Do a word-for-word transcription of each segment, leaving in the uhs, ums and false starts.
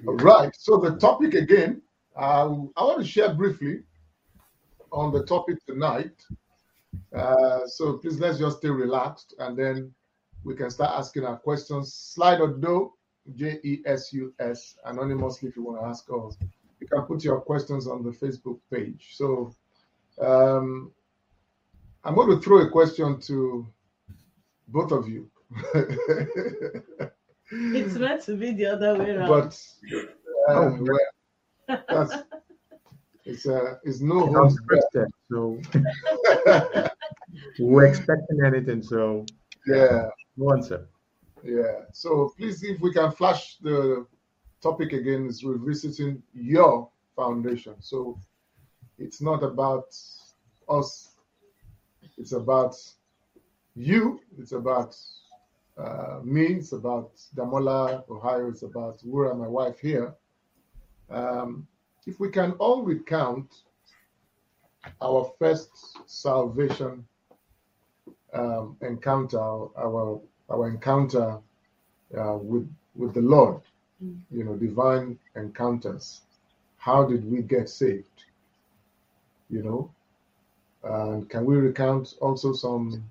All right. So the topic again, uh, I want to share briefly on the topic tonight. Uh, so please let's just stay relaxed and then we can start asking our questions. Slide or do, J E S U S, anonymously if you want to ask us. You can put your questions on the Facebook page. So um, I'm going to throw a question to both of you. It's meant to be the other way around. But uh, Oh, well, that's, it's, uh, it's no I'm holds Christian, so we're expecting anything. So yeah, go on, sir. yeah. So please, if we can flash the topic again, is revisiting your foundation. So it's not about us. It's about you. It's about uh, me. It's about Damola, Ohio. It's about Wura, my wife here. Um, if we can all recount our first salvation um, encounter, our our encounter uh, with with the Lord, mm. you know, divine encounters. How did we get saved? You know, and can we recount also some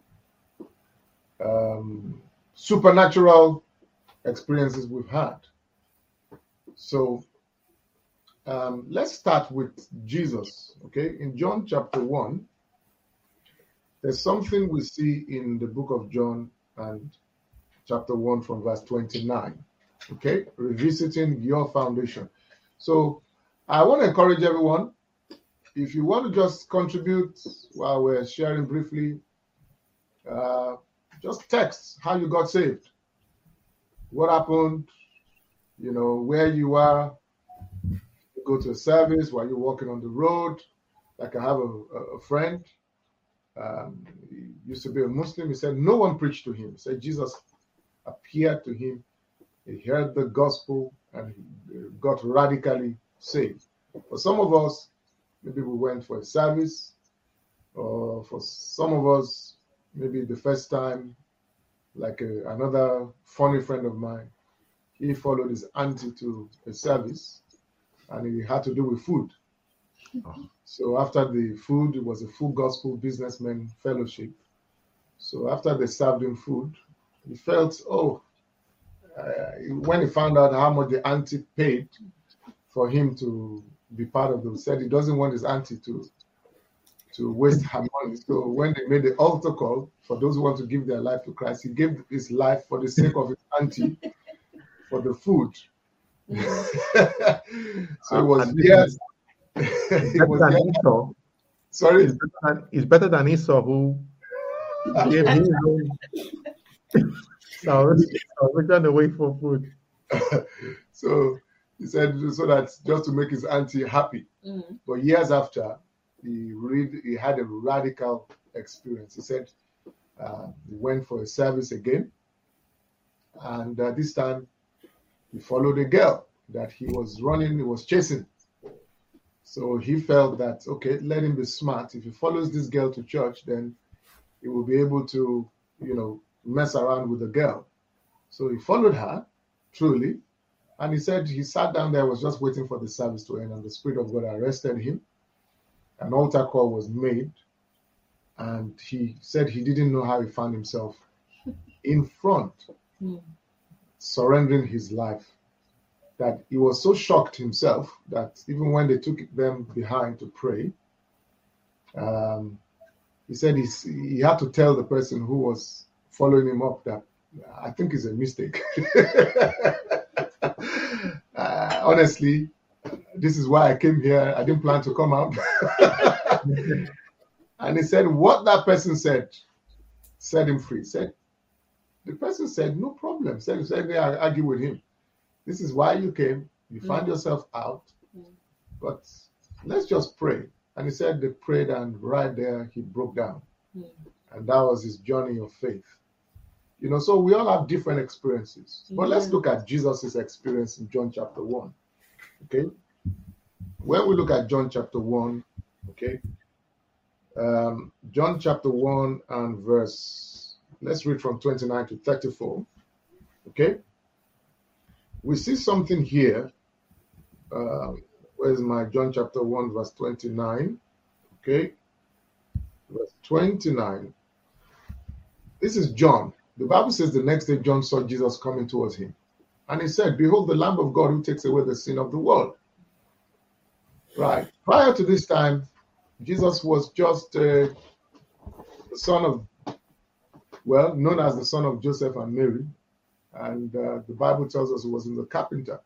um, supernatural experiences we've had? So um, let's start with Jesus. Okay, in John chapter one. There's something we see in the book of John and chapter one from verse twenty-nine. Okay, revisiting your foundation. So I want to encourage everyone, if you want to just contribute while we're sharing briefly, uh, just text how you got saved, what happened, you know, where you are, you go to a service, while you're walking on the road. Like I have a, a friend. Um, he used to be a Muslim. He said no one preached to him. He said Jesus appeared to him. He heard the gospel and he got radically saved. For some of us, maybe we went for a service, or for some of us, maybe the first time, like a, another funny friend of mine, he followed his auntie to a service and he had to do with food. So after the food, it was a full gospel businessman fellowship. So after they served him food, he felt, oh, uh, when he found out how much the auntie paid for him to be part of them, he said he doesn't want his auntie to, to waste her money. So when they made the altar call for those who want to give their life to Christ, he gave his life for the sake of his auntie for the food. So it was years. It's better than Esau. Sorry? It's better than, it's better than Esau, who gave his own salvation away for food. So he said, so that just to make his auntie happy. Mm. But years after, he read, he had a radical experience. He said uh, he went for a service again, and uh, this time he followed a girl that he was running, he was chasing. So he felt that, okay, let him be smart. If he follows this girl to church, then he will be able to, you know, mess around with the girl. So he followed her, truly. And he said he sat down there, was just waiting for the service to end, and the Spirit of God arrested him. An altar call was made. And he said he didn't know how he found himself in front, mm. surrendering his life. That he was so shocked himself that even when they took them behind to pray, um, he said he, he had to tell the person who was following him up that I think it's a mistake. uh, honestly, this is why I came here. I didn't plan to come out. And he said what that person said set him free. Said the person said no problem. Said, said they argue with him. This is why you came. You mm. found yourself out. Mm. But let's just pray. And he said they prayed, and right there he broke down. Mm. And that was his journey of faith. You know, so we all have different experiences. But yeah. let's look at Jesus' experience in John chapter one. Okay? When we look at John chapter one, okay, um, John chapter one and verse, let's read from twenty-nine to thirty-four. Okay? we see something here. Uh, where's my John chapter one, verse twenty-nine? Okay, verse twenty-nine. This is John. The Bible says the next day John saw Jesus coming towards him. And he said, behold, the Lamb of God who takes away the sin of the world. Right. Prior to this time, Jesus was just uh, the son of, well, known as the son of Joseph and Mary. And uh, the Bible tells us he was in the carpenter.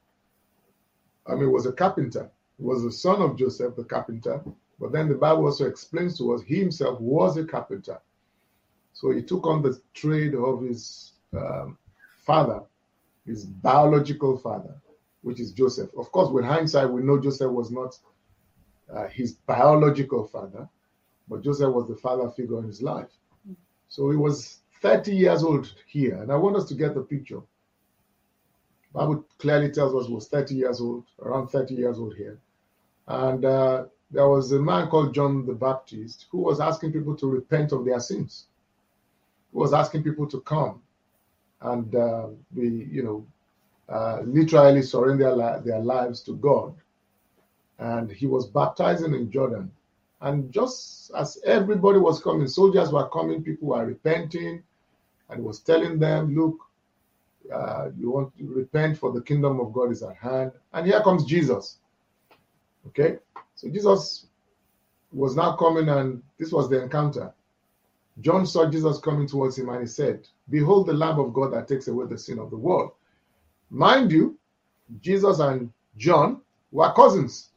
I mean, he was a carpenter. He was the son of Joseph, the carpenter. But then the Bible also explains to us he himself was a carpenter. So he took on the trade of his um, father, his biological father, which is Joseph. Of course, with hindsight, we know Joseph was not uh, his biological father, but Joseph was the father figure in his life. So he was thirty years old here. And I want us to get the picture. The Bible clearly tells us he was thirty years old, around thirty years old here. And uh, there was a man called John the Baptist who was asking people to repent of their sins. He was asking people to come and uh, be, you know, uh, literally surrender their, li- their lives to God. And he was baptizing in Jordan. And just as everybody was coming, soldiers were coming, people were repenting, and he was telling them, look, uh, you want to repent for the kingdom of God is at hand. And here comes Jesus. Okay? So Jesus was now coming, and this was the encounter. John saw Jesus coming towards him, and he said, behold the Lamb of God that takes away the sin of the world. Mind you, Jesus and John were cousins.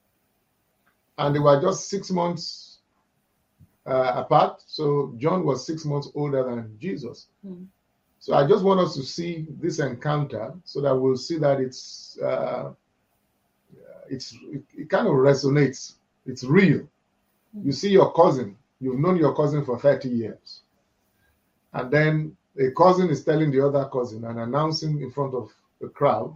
And they were just six months uh, apart. So John was six months older than Jesus. Mm. So I just want us to see this encounter so that we'll see that it's, uh, it's it, it kind of resonates. It's real. Mm. You see your cousin. You've known your cousin for thirty years. And then a cousin is telling the other cousin and announcing in front of the crowd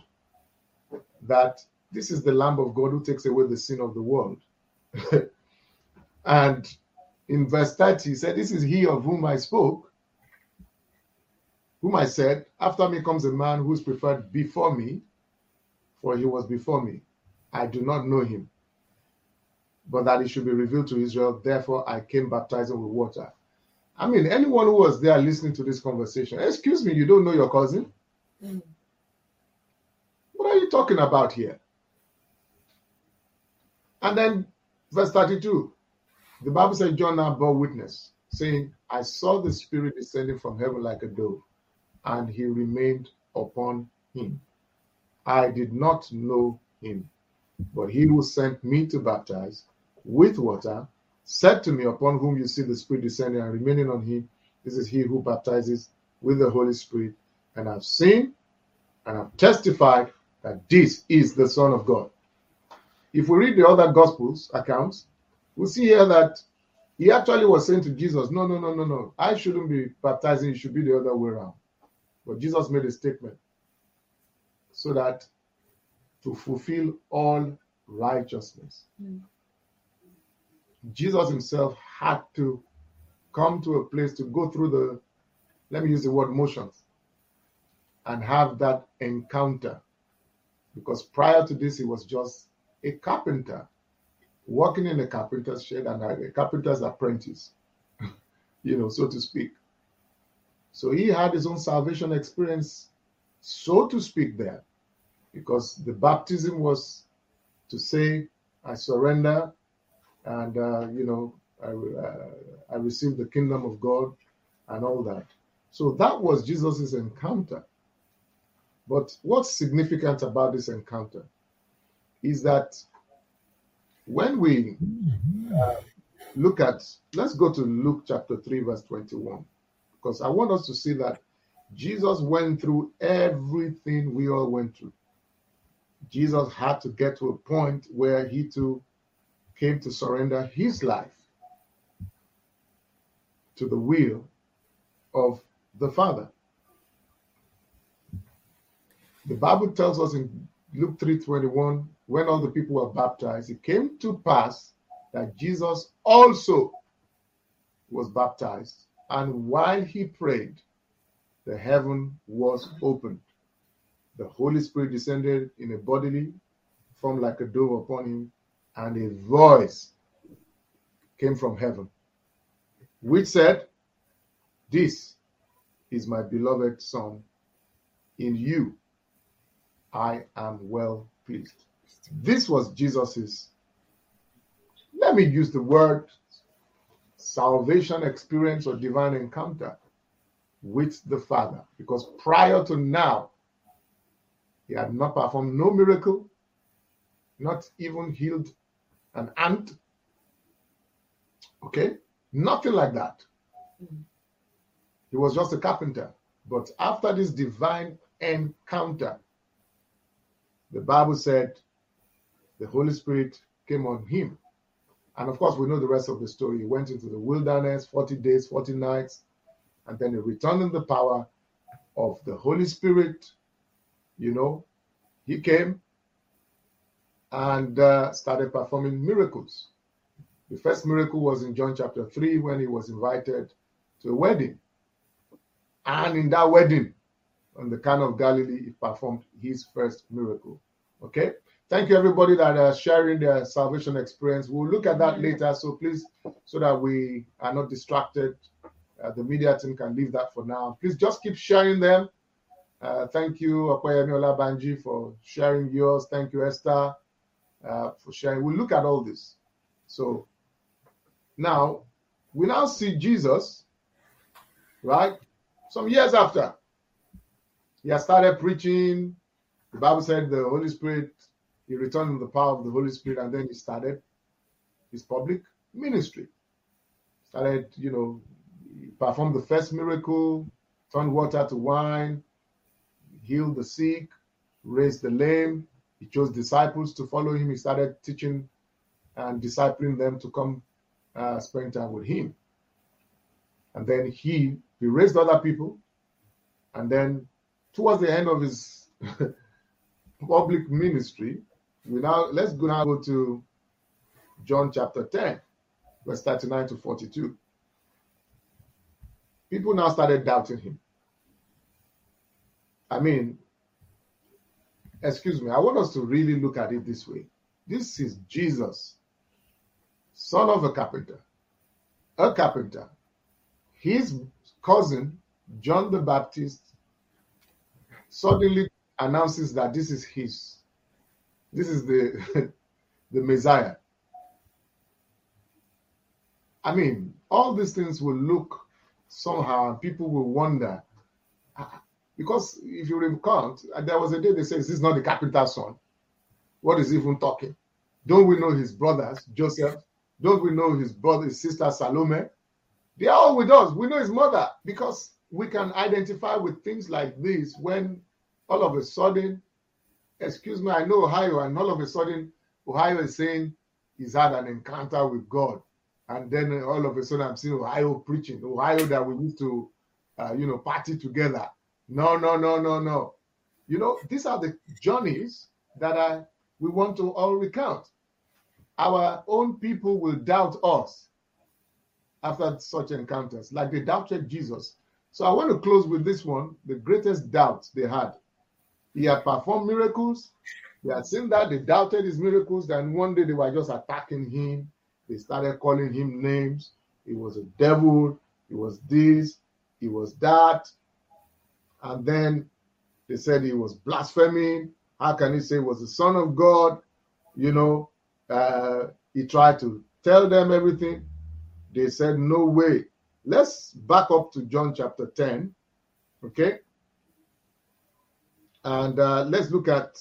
that this is the Lamb of God who takes away the sin of the world. And in verse thirty, he said, this is he of whom I spoke, whom I said, after me comes a man who is preferred before me, for he was before me. I do not know him, but that it should be revealed to Israel. Therefore, I came baptizing with water. I mean, anyone who was there listening to this conversation, excuse me, you don't know your cousin? Mm. What are you talking about here? And then verse thirty-two, the Bible says John now bore witness, saying, I saw the Spirit descending from heaven like a dove, and he remained upon him. I did not know him, but he who sent me to baptize with water said to me, upon whom you see the Spirit descending and remaining on him, this is he who baptizes with the Holy Spirit. And I've seen and I've testified that this is the Son of God. If we read the other Gospels accounts, we'll see here that he actually was saying to Jesus, no, no, no, no, no. I shouldn't be baptizing. It should be the other way around. But Jesus made a statement so that to fulfill all righteousness. Mm. Jesus himself had to come to a place to go through the, let me use the word motions, and have that encounter. Because prior to this, he was just a carpenter, working in a carpenter's shed and a carpenter's apprentice, you know, so to speak. So he had his own salvation experience, so to speak, there, because the baptism was to say, I surrender, and, uh, you know, I, uh, I received the kingdom of God and all that. So that was Jesus's encounter. But what's significant about this encounter is that when we uh, look at, let's go to Luke chapter three, verse twenty-one, because I want us to see that Jesus went through everything we all went through. Jesus had to get to a point where he too came to surrender his life to the will of the Father. The Bible tells us in Luke three twenty-one, when all the people were baptized, it came to pass that Jesus also was baptized. And while he prayed, the heaven was opened. the Holy Spirit descended in a bodily form like a dove upon him, and a voice came from heaven, which said, "This is my beloved Son. In you I am well pleased." This was Jesus's, let me use the word, salvation experience or divine encounter with the Father, because prior to now, he had not performed no miracle, not even healed an ant. Okay? Nothing like that. He was just a carpenter. But after this divine encounter, the Bible said the Holy Spirit came on him. And of course, we know the rest of the story. He went into the wilderness, forty days, forty nights, and then he returned in the power of the Holy Spirit. You know, he came and uh, started performing miracles. The first miracle was in John chapter three when he was invited to a wedding. And in that wedding, on the Cana of Galilee, he performed his first miracle. Okay? Thank you, everybody that are sharing their salvation experience. We'll look at that later, so please, so that we are not distracted, uh, the media team can leave that for now. Please just keep sharing them. Uh, thank you, Okoyemi Olabanji, for sharing yours. Thank you, Esther, uh, for sharing. We'll look at all this. So now, we now see Jesus, right? Some years after, he has started preaching. The Bible said the Holy Spirit, he returned in the power of the Holy Spirit, and then he started his public ministry. Started, you know, he performed the first miracle, turned water to wine, healed the sick, raised the lame. He chose disciples to follow him. He started teaching and discipling them to come uh, spend time with him. And then he, he raised other people. And then towards the end of his public ministry, we now let's go now go to John chapter ten, verse thirty-nine to forty-two. People now started doubting him. I mean, excuse me, I want us to really look at it this way. This is Jesus, son of a carpenter, a carpenter. His cousin, John the Baptist, suddenly announces that this is his, this is the, the Messiah. I mean, all these things will look somehow, and people will wonder. Because if you recall, there was a day they said, "Is this not the carpenter's son? What is he even talking? Don't we know his brothers, Joseph? Don't we know his brother, his sister, Salome? They are all with us. We know his mother." Because we can identify with things like this when all of a sudden, excuse me, I know Ohio, and all of a sudden, Ohio is saying he's had an encounter with God. And then all of a sudden, I'm seeing Ohio preaching, Ohio that we used to, uh, you know, party together. No, no, no, no, no. You know, these are the journeys that I, we want to all recount. Our own people will doubt us after such encounters, like they doubted Jesus. So I want to close with this one, the greatest doubt they had. He had performed miracles. They had seen that. They doubted his miracles. Then one day they were just attacking him. They started calling him names. He was a devil. He was this. He was that. And then they said he was blaspheming. How can he say he was the Son of God? You know, uh, he tried to tell them everything. They said, no way. Let's back up to John chapter ten, okay? And uh, let's look at,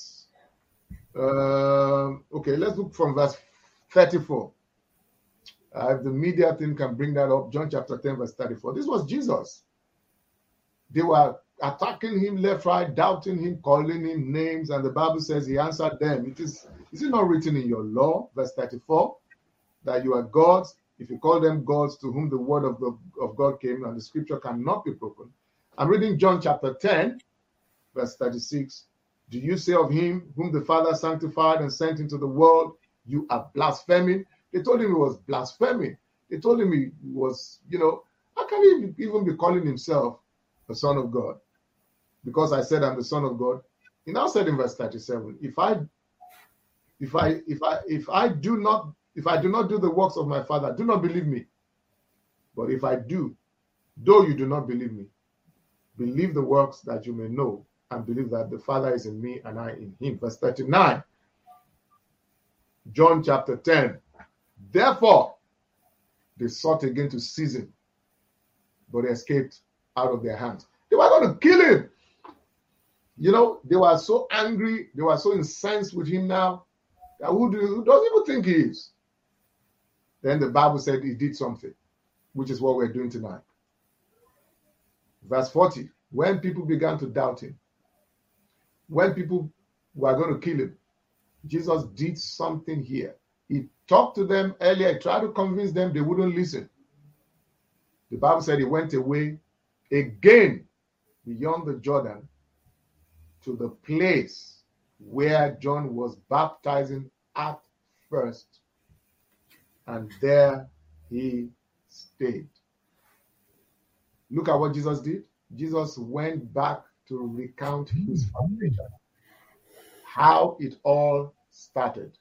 uh, okay, let's look from verse thirty-four. Uh, if the media team can bring that up, John chapter ten, verse thirty-four. This was Jesus. They were attacking him left, right, doubting him, calling him names, and the Bible says he answered them. It is, is it not written in your law, verse thirty-four, that you are gods? If you call them gods to whom the word of, the, of God came, and the scripture cannot be broken. I'm reading John chapter ten, verse thirty-six. Do you say of him whom the Father sanctified and sent into the world, you are blaspheming? They told him he was blaspheming. They told him he was, you know, how can he even be calling himself the Son of God? Because I said I'm the Son of God. He now said in verse thirty-seven, if I if I if I if I do not if I do not do the works of my Father, do not believe me. But if I do, though you do not believe me, believe the works that you may know and believe that the Father is in me and I in him. Verse thirty-nine, John chapter ten. Therefore, they sought again to seize him, but he escaped out of their hands. They were going to kill him. You know, they were so angry, they were so incensed with him now, that who, do, who doesn't even think he is? Then the Bible said he did something, which is what we're doing tonight. Verse forty, when people began to doubt him, when people were going to kill him, Jesus did something here. He talked to them earlier, he tried to convince them, they wouldn't listen. The Bible said he went away again beyond the Jordan to the place where John was baptizing at first, and there he stayed. Look at what Jesus did. Jesus went back to recount his foundation, how it all started.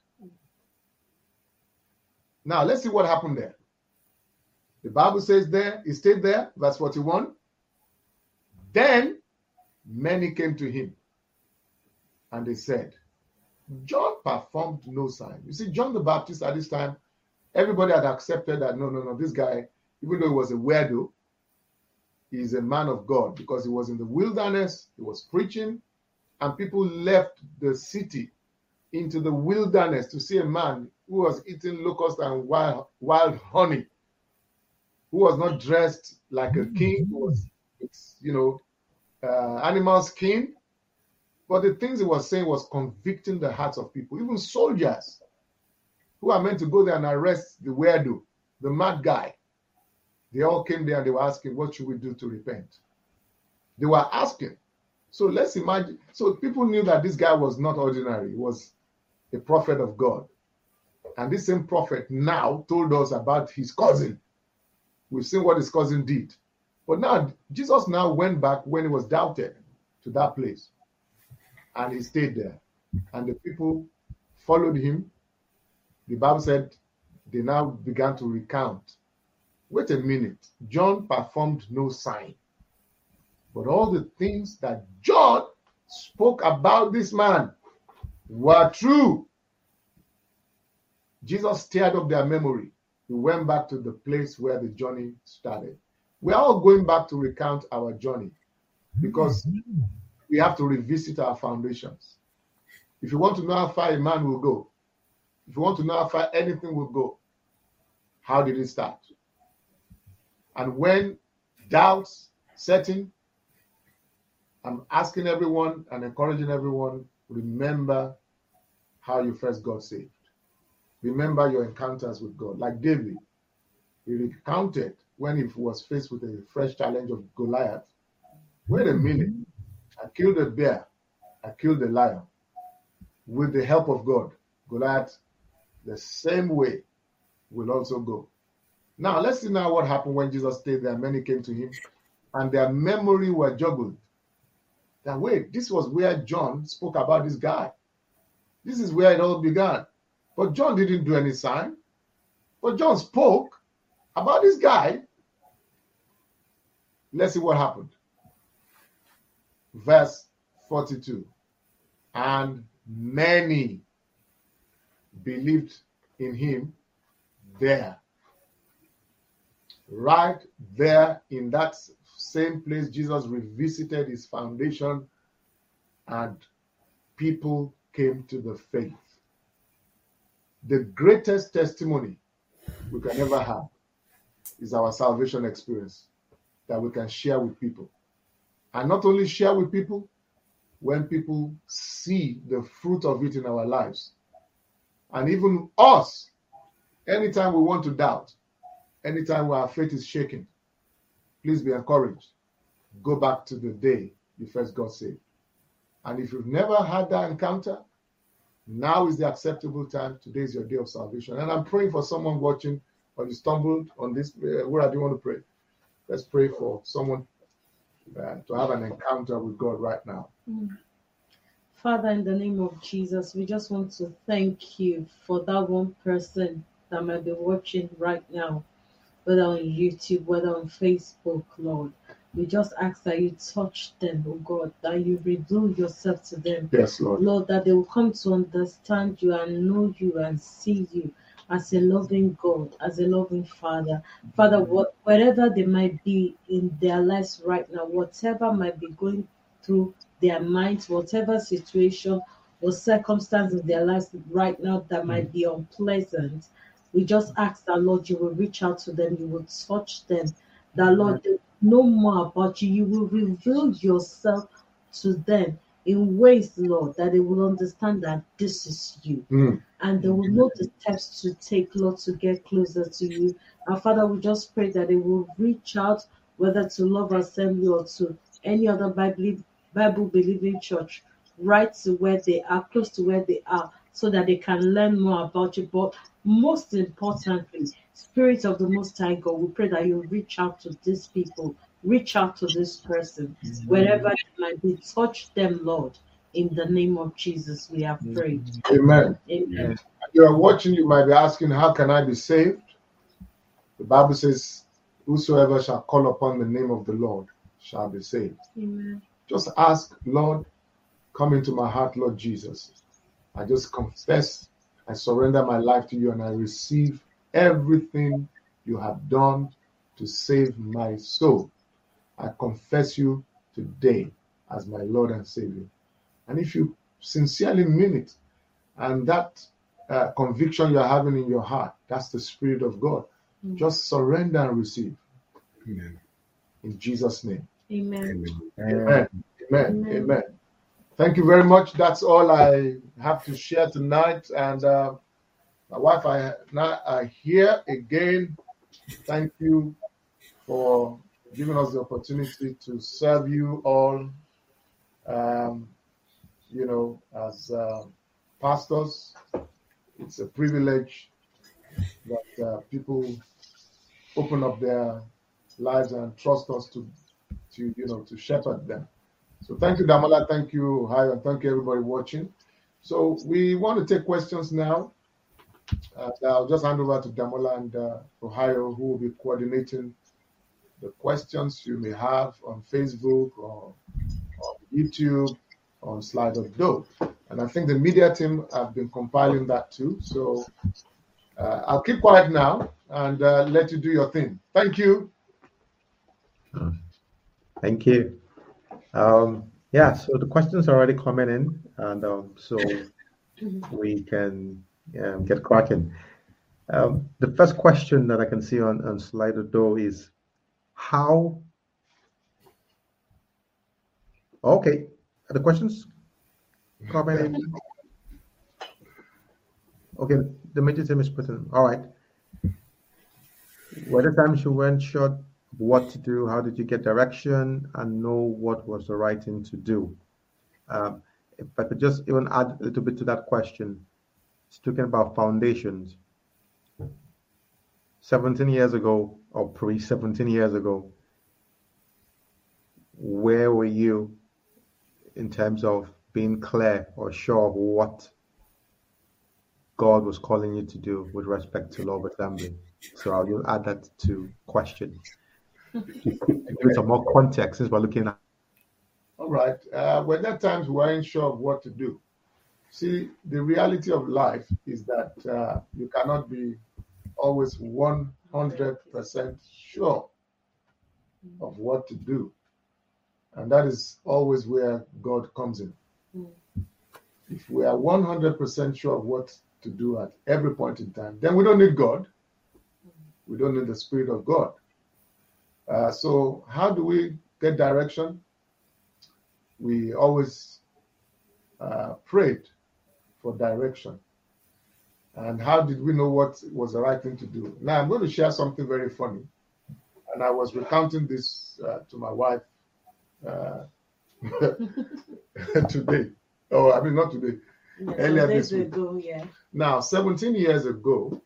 Now, let's see what happened there. The Bible says there, he stayed there, verse forty-one. Then many came to him, and they said, John performed no sign. You see, John the Baptist at this time, everybody had accepted that, no, no, no, this guy, even though he was a weirdo, he is a man of God, because he was in the wilderness, he was preaching, and people left the city into the wilderness to see a man who was eating locusts and wild, wild honey, who was not dressed like a king, who was, you know, uh, animal skin. But the things he was saying was convicting the hearts of people, even soldiers who are meant to go there and arrest the weirdo, the mad guy. They all came there and they were asking, what should we do to repent? They were asking. So let's imagine. So people knew that this guy was not ordinary. He was a prophet of God. And this same prophet now told us about his cousin. We've seen what his cousin did. But now, Jesus now went back when he was doubted to that place. And he stayed there. And the people followed him. The Bible said they now began to recount. Wait a minute. John performed no sign. But all the things that John spoke about this man were true. Jesus stirred up their memory. He went back to the place where the journey started. We're all going back to recount our journey because we have to revisit our foundations. If you want to know how far a man will go, if you want to know how far anything will go, how did it start? And when doubts set in, I'm asking everyone and encouraging everyone, remember how you first got saved. Remember your encounters with God. Like David, he recounted when he was faced with a fresh challenge of Goliath. Wait a minute. I killed a bear. I killed a lion. With the help of God, Goliath, the same way, will also go. Now, let's see now what happened when Jesus stayed there. Many came to him, and their memory were joggled. That, wait, this was where John spoke about this guy. This is where it all began. But John didn't do any sign. But John spoke about this guy. Let's see what happened. Verse forty-two. And many believed in him there. Right there in that same place, Jesus revisited his foundation and people came to the faith. The greatest testimony we can ever have is our salvation experience that we can share with people. And not only share with people, when people see the fruit of it in our lives. And even us, anytime we want to doubt, anytime our faith is shaken, please be encouraged. Go back to the day you first got saved. And if you've never had that encounter, now is the acceptable time. Today is your day of salvation. And I'm praying for someone watching, or you stumbled on this. Uh, where do you want to pray? Let's pray for someone uh, to have an encounter with God right now. Father, in the name of Jesus, we just want to thank you for that one person that might be watching right now, whether on YouTube, whether on Facebook, Lord. We just ask that you touch them, oh God, that you reveal yourself to them. Yes, Lord. Lord, that they will come to understand you and know you and see you as a loving God, as a loving Father. Father, what, wherever they might be in their lives right now, whatever might be going through their minds, whatever situation or circumstance in their lives right now that might be unpleasant, we just ask that, Lord, you will reach out to them, you will touch them, that, Lord, they know more about you, you will reveal yourself to them in ways, Lord, that they will understand that this is you. Mm. And they will know the steps to take, Lord, to get closer to you. And Father, we just pray that they will reach out, whether to Love Assembly or to any other Bible Bible believing church, right to where they are, close to where they are, so that they can learn more about you. But most importantly, Spirit of the Most High God, we pray that you reach out to these people, reach out to this person, wherever they might be. Touch them, Lord. In the name of Jesus, we have prayed. Amen. Amen. You are watching, you might be asking, how can I be saved? The Bible says, whosoever shall call upon the name of the Lord shall be saved. Amen. Just ask, Lord, come into my heart, Lord Jesus. I just confess, I surrender my life to you, and I receive everything you have done to save my soul. I confess you today as my Lord and Savior. And if you sincerely mean it, and that uh, conviction you're having in your heart, that's the Spirit of God, Mm. just surrender and receive. Amen. In Jesus' name. Amen. Amen. Amen. Amen. Amen. Thank you very much. That's all I have to share tonight. And uh, my wife, I now are here again. Thank you for giving us the opportunity to serve you all. Um, you know, as uh, pastors, it's a privilege that uh, people open up their lives and trust us to, to you know, to shepherd them. So thank you, Damola. Thank you, Ohio, and thank you, everybody watching. So we want to take questions now. Uh, I'll just hand over to Damola and uh, Ohio, who will be coordinating the questions you may have on Facebook or on YouTube, on Slido. And I think the media team have been compiling that too. So uh, I'll keep quiet now and uh, let you do your thing. Thank you. Thank you. Um, yeah, so the questions are already coming in, and um, so we can um, get cracking. Um, the first question that I can see on, on Slido is how. Okay, are the questions coming in? Okay, the major team is putting. All right. Were there times you weren't sure what to do? How did you get direction and know what was the right thing to do? Um, if I could just even add a little bit to that question, it's talking about foundations. seventeen years ago, or pre seventeen years ago, where were you in terms of being clear or sure of what God was calling you to do with respect to Love Assembly? So I'll just add that to question. Give some more context since we're looking at. All right. Uh, well, there are times we weren't sure of what to do. See, the reality of life is that uh, you cannot be always one hundred percent sure of what to do. And that is always where God comes in. Mm. If we are one hundred percent sure of what to do at every point in time, then we don't need God. We don't need the Spirit of God. Uh, so how do we get direction? We always uh, prayed for direction. And how did we know what was the right thing to do? Now, I'm going to share something very funny. And I was recounting this uh, to my wife uh, today. Oh, I mean, not today. Yeah, Earlier some days this week. ago, yeah. Now, seventeen years ago,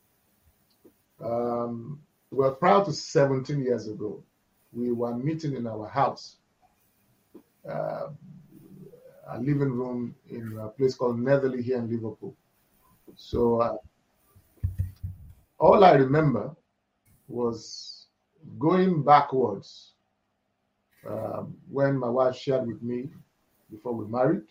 um, well, prior to seventeen years ago, we were meeting in our house. Uh, a living room in a place called Netherley here in Liverpool. So uh, all I remember was going backwards um, when my wife shared with me before we married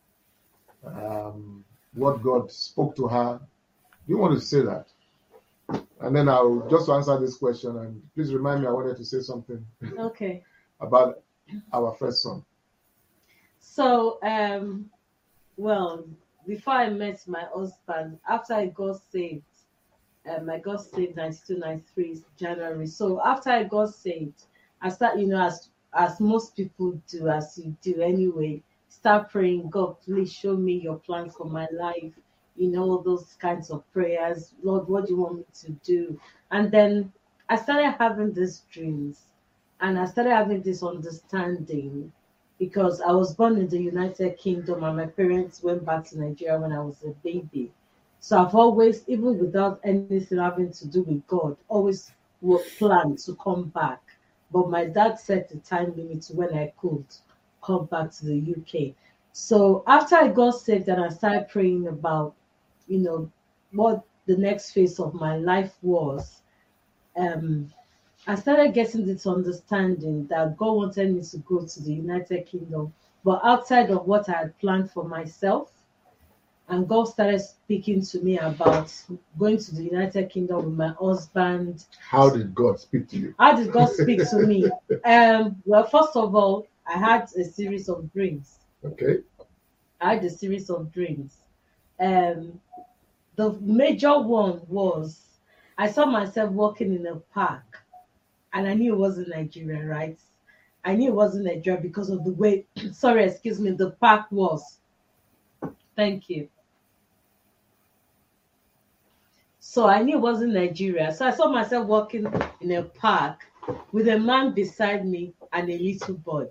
um, what God spoke to her. Do you want to say that? And then I'll just answer this question, and please remind me, I wanted to say something Okay. about our first son. So, um, well, before I met my husband, after I got saved, um, I got saved ninety-two, ninety-three January. So after I got saved, I start, you know, as as most people do, as you do anyway, start praying, God, please show me your plan for my life. You know, all those kinds of prayers. Lord, what do you want me to do? And then I started having these dreams, and I started having this understanding because I was born in the United Kingdom and my parents went back to Nigeria when I was a baby. So I've always, even without anything having to do with God, always would plan to come back. But my dad set the time limit to when I could come back to the U K. So after I got saved and I started praying about, you know, what the next phase of my life was, um, I started getting this understanding that God wanted me to go to the United Kingdom, but outside of what I had planned for myself. And God started speaking to me about going to the United Kingdom with my husband. How did God speak to you? How did God speak to me? Um, well, first of all, I had a series of dreams. Okay. I had a series of dreams. Um, the major one was I saw myself walking in a park, and I knew it wasn't Nigeria, right? I knew it wasn't Nigeria because of the way, sorry, excuse me, the park was. Thank you. So I knew it wasn't Nigeria. So I saw myself walking in a park with a man beside me and a little boy.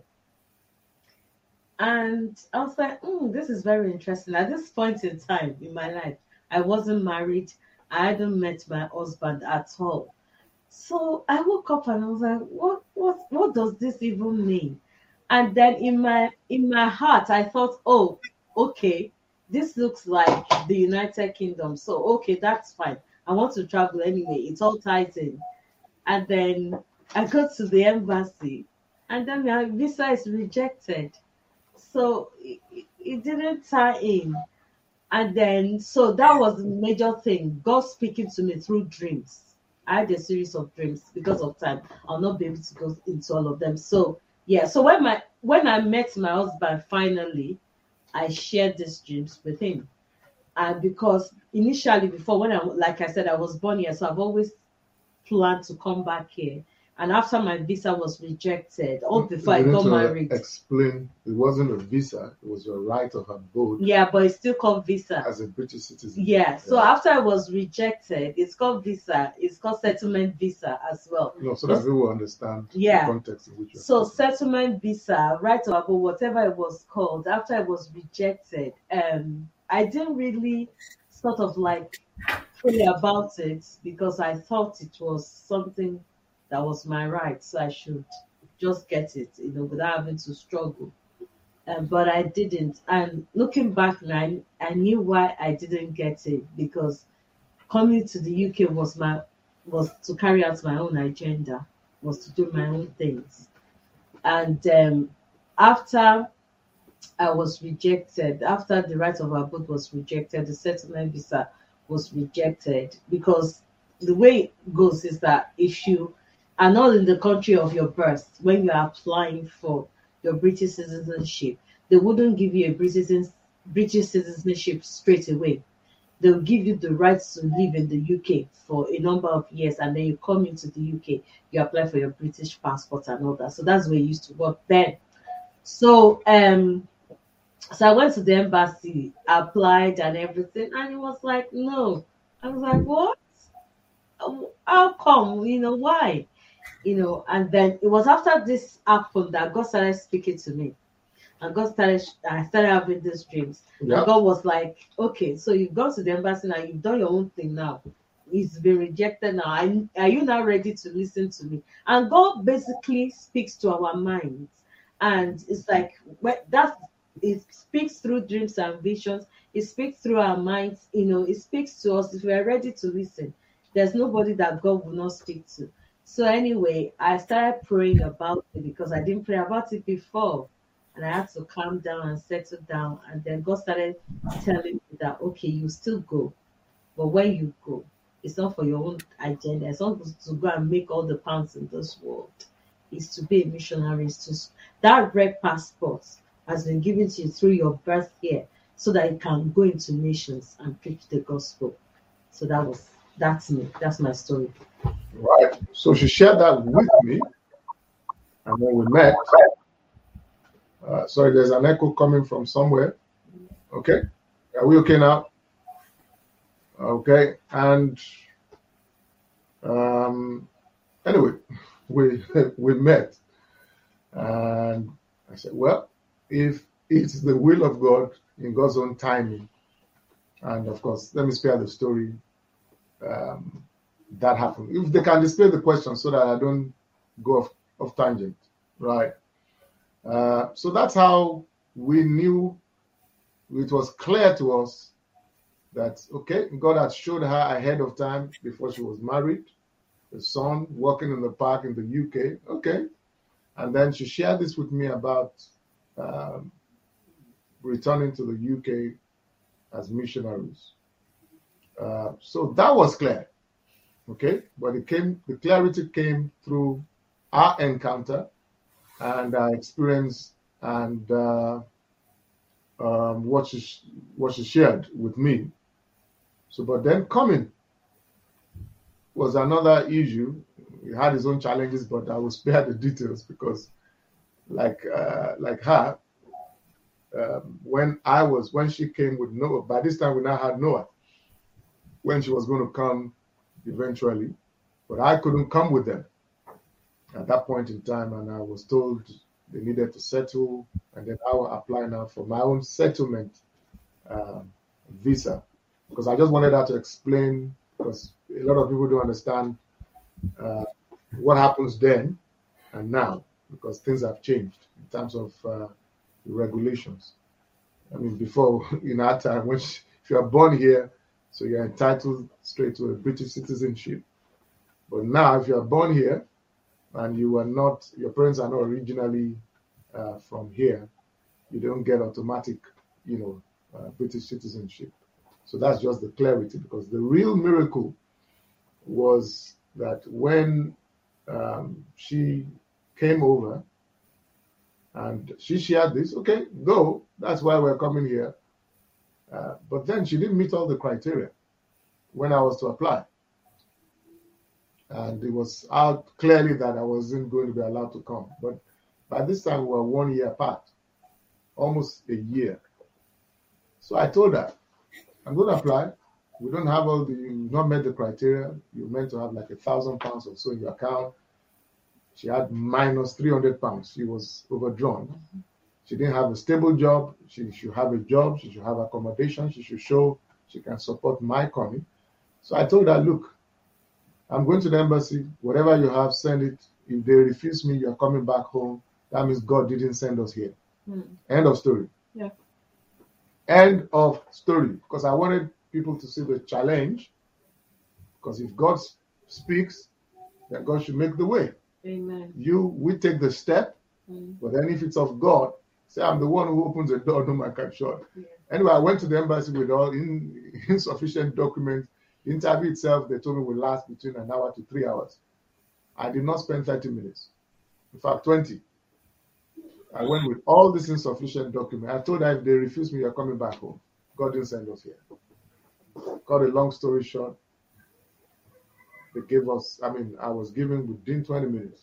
And I was like, mm, this is very interesting. At this point in time in my life, I wasn't married. I hadn't met my husband at all. So I woke up and I was like, what what what does this even mean? And then in my in my heart, I thought, oh, okay, this looks like the United Kingdom. So okay, that's fine. I want to travel anyway. It's all ties in. And then I go to the embassy, and then my visa is rejected. So it, it it didn't tie in. And then, so that was the major thing. God speaking to me through dreams. I had a series of dreams because of time. I'll not be able to go into all of them. So yeah. So when my when I met my husband finally, I shared these dreams with him. And because initially, before when I like I said, I was born here, so I've always planned to come back here. And after my visa was rejected, or before I You need got to married, explain, it wasn't a visa, it was your right of abode yeah, but it's still called visa. as a British citizen. Yeah. So Yeah. after I was rejected, it's called visa. It's called settlement visa as well. No, so that It's- people understand Yeah. the context in which you're So talking. settlement visa, right or above, whatever it was called, after I was rejected, um, I didn't really sort of like pray about it because I thought it was something that was my right, so I should just get it, you know, without having to struggle. Um, but I didn't. And looking back now, I, I knew why I didn't get it because coming to the U K was my was to carry out my own agenda, was to do my own things. And um, after I was rejected, after the right of abode was rejected, the settlement visa was rejected because the way it goes is that if you are not in the country of your birth when you are applying for your British citizenship, they wouldn't give you a British British citizenship straight away. They'll give you the right to live in the U K for a number of years, and then you come into the U K, you apply for your British passport and all that. So that's the way it used to work then. So um so I went to the embassy, applied and everything, and it was like, no. I was like, what? How come? You know, why? You know, and then it was after this happened that God started speaking to me. And God started, I started having these dreams. Yeah. And God was like, okay, so you've gone to the embassy now, you've done your own thing now. It's been rejected now. Are, are you now ready to listen to me? And God basically speaks to our minds. And it's like, well, that's it speaks through dreams and visions. It speaks through our minds. You know, it speaks to us if we are ready to listen. There's nobody that God will not speak to. So anyway, I started praying about it because I didn't pray about it before, and I had to calm down and settle down. And then God started telling me that okay, you still go, but when you go, it's not for your own agenda. It's not to go and make all the pounds in this world. It's to be a missionary. It's to that red passport has been given to you through your birth here, so that you can go into nations and preach the gospel. So that was that's me. That's my story. Right. So she shared that with me, and then we met. Uh, sorry, there's an echo coming from somewhere. Okay. Are we okay now? Okay. And um, anyway, we we met, and I said, well, if it's the will of God in God's own timing, and of course, let me spare the story. Um, that happened. If they can display the question so that I don't go off, off tangent, right? Uh, so that's how we knew. It was clear to us that, okay, God had showed her ahead of time before she was married, the son working in the park in the U K, okay. And then she shared this with me about um, returning to the U K as missionaries. Uh, so that was clear. Okay, but it came, the clarity came through our encounter and our experience and uh, um, what she what she shared with me. So, but then coming was another issue. He had his own challenges, but I will spare the details because, like uh, like her, um, when I was when she came with Noah, by this time we now had Noah. When she was going to come eventually, but I couldn't come with them at that point in time, and I was told they needed to settle, and then I will apply now for my own settlement um, visa, because I just wanted her to explain, because a lot of people don't understand uh, what happens then and now, because things have changed in terms of uh, the regulations. I mean, before, in our time, when she, if you are born here, so you're entitled straight to a British citizenship. But now, if you're born here and you are not, your parents are not originally uh, from here, you don't get automatic, you know, uh, British citizenship. So that's just the clarity, because the real miracle was that when um, she came over and she shared this, okay, go, that's why we're coming here. Uh, but then she didn't meet all the criteria when I was to apply. And it was out clearly that I wasn't going to be allowed to come. But by this time, we were one year apart, almost a year. So I told her, I'm going to apply. We don't have all the, you've not met the criteria. You're meant to have like a thousand pounds or so in your account. She had minus three hundred pounds. She was overdrawn. She didn't have a stable job. She should have a job. She should have accommodation. She should show she can support my coming. So I told her, look, I'm going to the embassy. Whatever you have, send it. If they refuse me, you're coming back home. That means God didn't send us here. Mm. End of story. Yeah. End of story. Because I wanted people to see the challenge. Because if God speaks, then God should make the way. Amen. You, we take the step. Mm. But then if it's of God, say, I'm the one who opens the door, no man can shut. Yeah. Anyway, I went to the embassy with all in, insufficient documents. The interview itself, they told me, will last between an hour to three hours. I did not spend thirty minutes. In fact, twenty. I went with all this insufficient document. I told her if they refuse me, you're coming back home. God didn't send us here. Cut a long story short, they gave us, I mean, I was given within twenty minutes.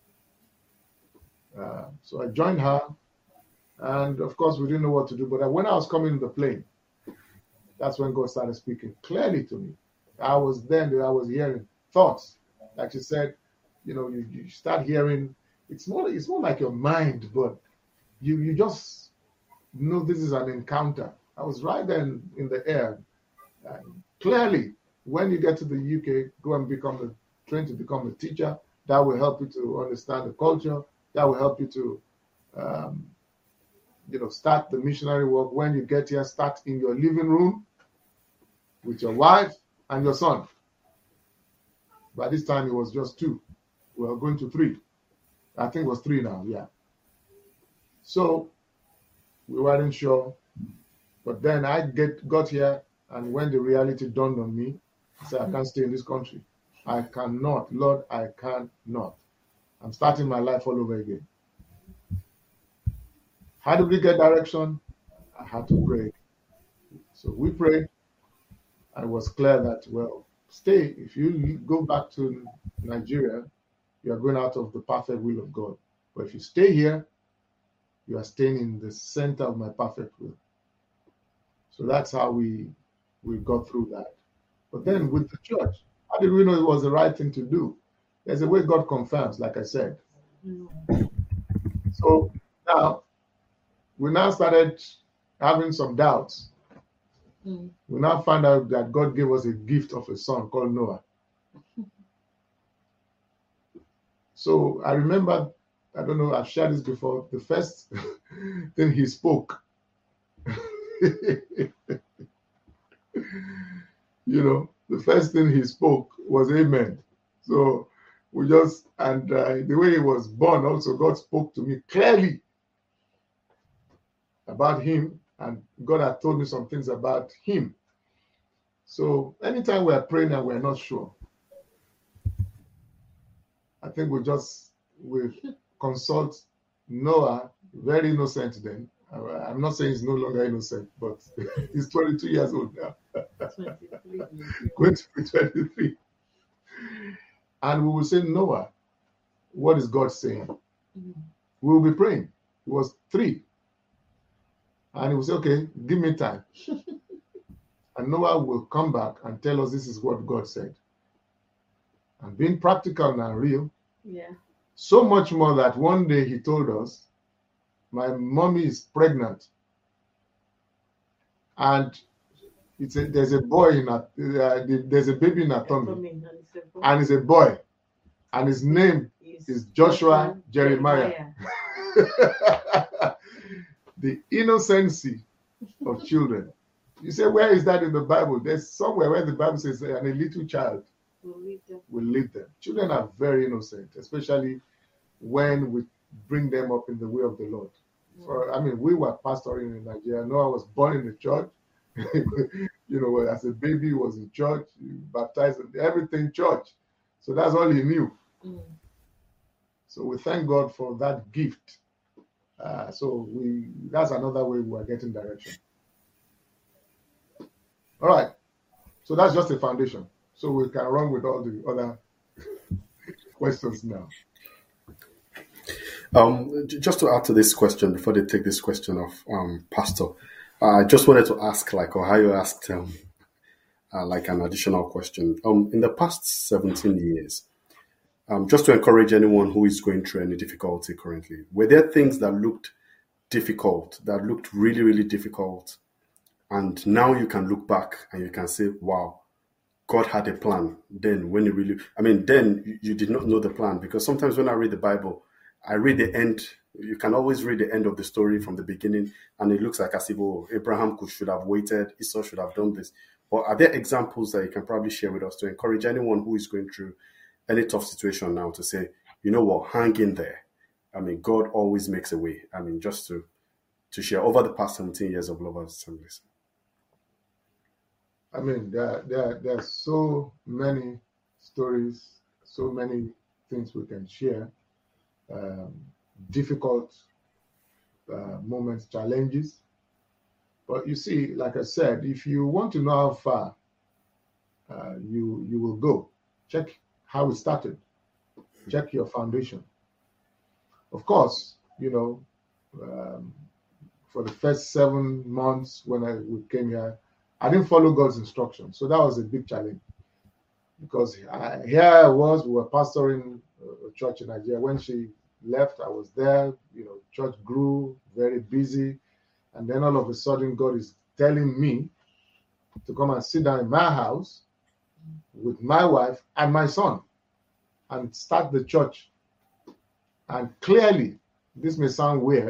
Uh, so I joined her, and of course, we didn't know what to do. But when I was coming in the plane, that's when God started speaking clearly to me. I was then, I was hearing thoughts. Like she said, you know, you, you start hearing, it's more, it's more like your mind, but you, you just know this is an encounter. I was right then in the air. And clearly, when you get to the U K, go and become a, train to become a teacher. That will help you to understand the culture. That will help you to um, you know, start the missionary work. When you get here, start in your living room with your wife and your son. By this time, it was just two. We were going to three. I think it was three now, yeah. So we weren't sure. But then I get got here, and when the reality dawned on me, I said, I can't stay in this country. I cannot. Lord, I cannot. I'm starting my life all over again. How did we get direction? I had to pray. So we prayed, and it was clear that, well, stay. If you go back to Nigeria, you are going out of the perfect will of God. But if you stay here, you are staying in the center of my perfect will. So that's how we we got through that. But then with the church, how did we know it was the right thing to do? There's a way God confirms, like I said. Mm. So now, we now started having some doubts. Mm. We now found out that God gave us a gift of a son called Noah. So I remember, I don't know, I've shared this before, the first thing he spoke, you know, the first thing he spoke was amen. So we just, and uh, the way he was born also, God spoke to me clearly about him, and God had told me some things about him. So anytime we're praying and we're not sure, I think we just, we consult Noah, very innocent then. I'm not saying he's no longer innocent, but he's twenty-two years old now. twenty-three. Going to be twenty-three. And we will say, Noah, what is God saying? Mm. We will be praying. He was three. And he will say, okay, give me time. And Noah will come back and tell us this is what God said. And being practical and real, Yeah. so much more that one day he told us, my mommy is pregnant. And it's a, there's a boy in a, uh, there's a baby in her tummy. And it's a boy. And his name is Joshua Jeremiah. The innocency of children. You say, where is that in the Bible? There's somewhere where the Bible says, and a little child will lead them. will lead them. Children are very innocent, especially when we bring them up in the way of the Lord. For, I mean, we were pastoring in Nigeria. Noah was born in the church. You know, as a baby, he was in church, baptized, everything church. So that's all he knew. Mm. So we thank God for that gift. Uh, so we that's another way we are getting direction. All right. So that's just a foundation. So we can run with all the other questions now. Um, just to add to this question before they take this question of um, Pastor, I uh, just wanted to ask, like, or how you asked, um, uh, like an additional question. Um, in the past seventeen years, um, just to encourage anyone who is going through any difficulty currently, were there things that looked difficult, that looked really, really difficult, and now you can look back and you can say, wow, God had a plan then when you really, I mean, then you, you did not know the plan, because sometimes when I read the Bible, I read the end. You can always read the end of the story from the beginning, and it looks like as if, oh, Abraham could, should have waited, Esau should have done this. But are there examples that you can probably share with us to encourage anyone who is going through any tough situation now to say, you know what, hang in there. I mean, God always makes a way. I mean, just to, to share over the past seventeen years of Lovers Assemblies. I mean, there, there, there are so many stories, so many things we can share. Um, difficult uh, moments, challenges. But you see, like I said, if you want to know how far uh, you you will go, check how it started. Check your foundation. Of course, you know, um, for the first seven months when I we came here, I didn't follow God's instructions. So that was a big challenge. Because I, here I was, we were pastoring a church in Nigeria. When she left, I was there, you know, church grew, very busy. And then all of a sudden, God is telling me to come and sit down in my house with my wife and my son and start the church. And clearly, this may sound weird,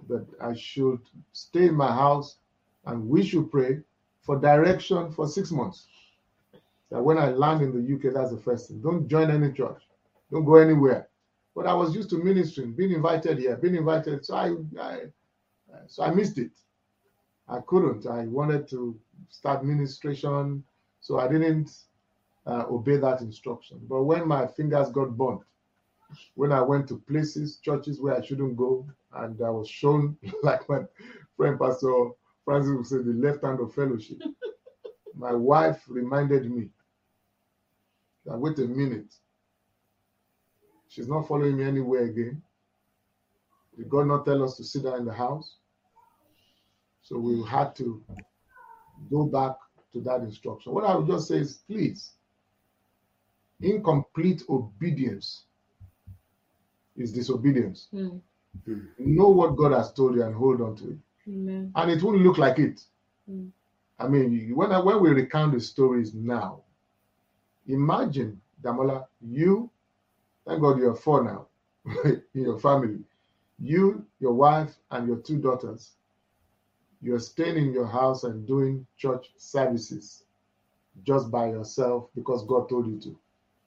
that I should stay in my house and we should pray for direction for six months. That when I land in the U K, that's the first thing. Don't join any church. Don't go anywhere. But I was used to ministering, being invited here, being invited. So I, I so I missed it. I couldn't. I wanted to start ministration, so I didn't uh, obey that instruction. But when my fingers got burnt, when I went to places, churches where I shouldn't go, and I was shown, like my friend Pastor Francis would say, the left hand of fellowship, my wife reminded me that, wait a minute, she's not following me anywhere again. Did God not tell us to sit down in the house? So we had to go back to that instruction. What I would just say is, please, incomplete obedience is disobedience. Mm. Mm. Know what God has told you and hold on to it. Amen. And it won't look like it. Mm. I mean, when, I, when we recount the stories now, imagine, Damola, you, thank God you're four now in your family. You, your wife, and your two daughters, you're staying in your house and doing church services just by yourself because God told you to.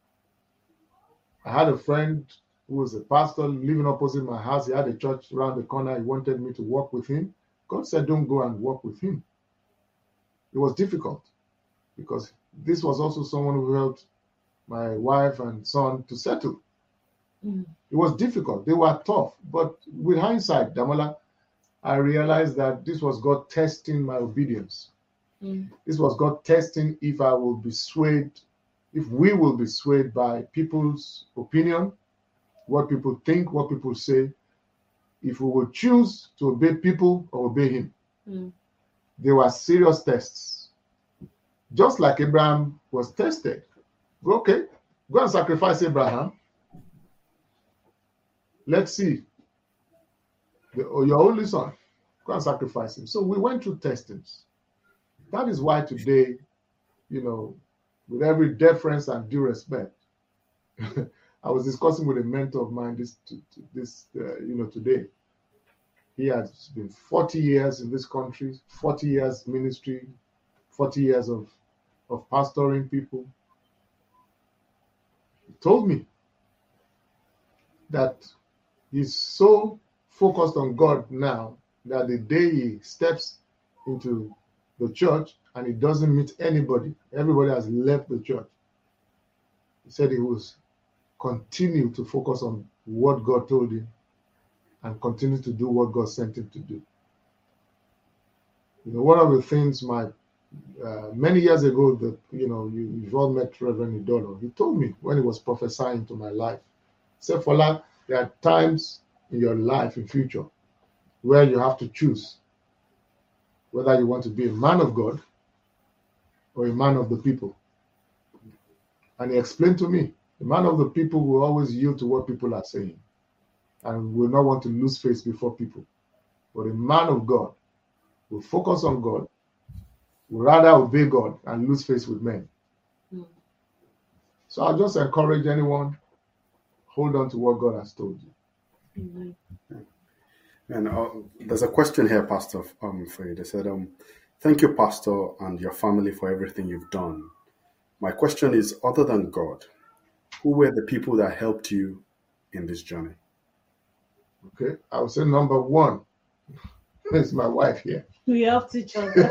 I had a friend who was a pastor living opposite my house. He had a church around the corner. He wanted me to work with him. God said, don't go and work with him. It was difficult because this was also someone who helped my wife and son to settle. Mm. It was difficult. They were tough. But with hindsight, Damola, I realized that this was God testing my obedience. Mm. This was God testing if I will be swayed, if we will be swayed by people's opinion, what people think, what people say, if we will choose to obey people or obey him. Mm. They were serious tests. Just like Abraham was tested. Okay, go and sacrifice Abraham. Let's see. The, or your only son, go and sacrifice him. So we went through testings. That is why today, you know, with every deference and due respect, I was discussing with a mentor of mine this, this, uh, you know, today. He has been forty years in this country, forty years ministry, forty years of, of pastoring people. He told me that he's so focused on God now that the day he steps into the church and he doesn't meet anybody, everybody has left the church. He said he was continue to focus on what God told him and continue to do what God sent him to do. You know, one of the things my uh, many years ago, that you know, you, you've all met Reverend Idolo. He told me when he was prophesying to my life, he said, Fola, there are times in your life in future where you have to choose whether you want to be a man of God or a man of the people. And he explained to me, the man of the people will always yield to what people are saying and will not want to lose face before people. But a man of God will focus on God, will rather obey God and lose face with men. Mm. So I'll just encourage anyone, hold on to what God has told you. Mm-hmm. And uh, there's a question here, Pastor, um, for you. They said, um, thank you, Pastor, and your family for everything you've done. My question is, other than God, who were the people that helped you in this journey? Okay, I would say number one is my wife here. We helped each other.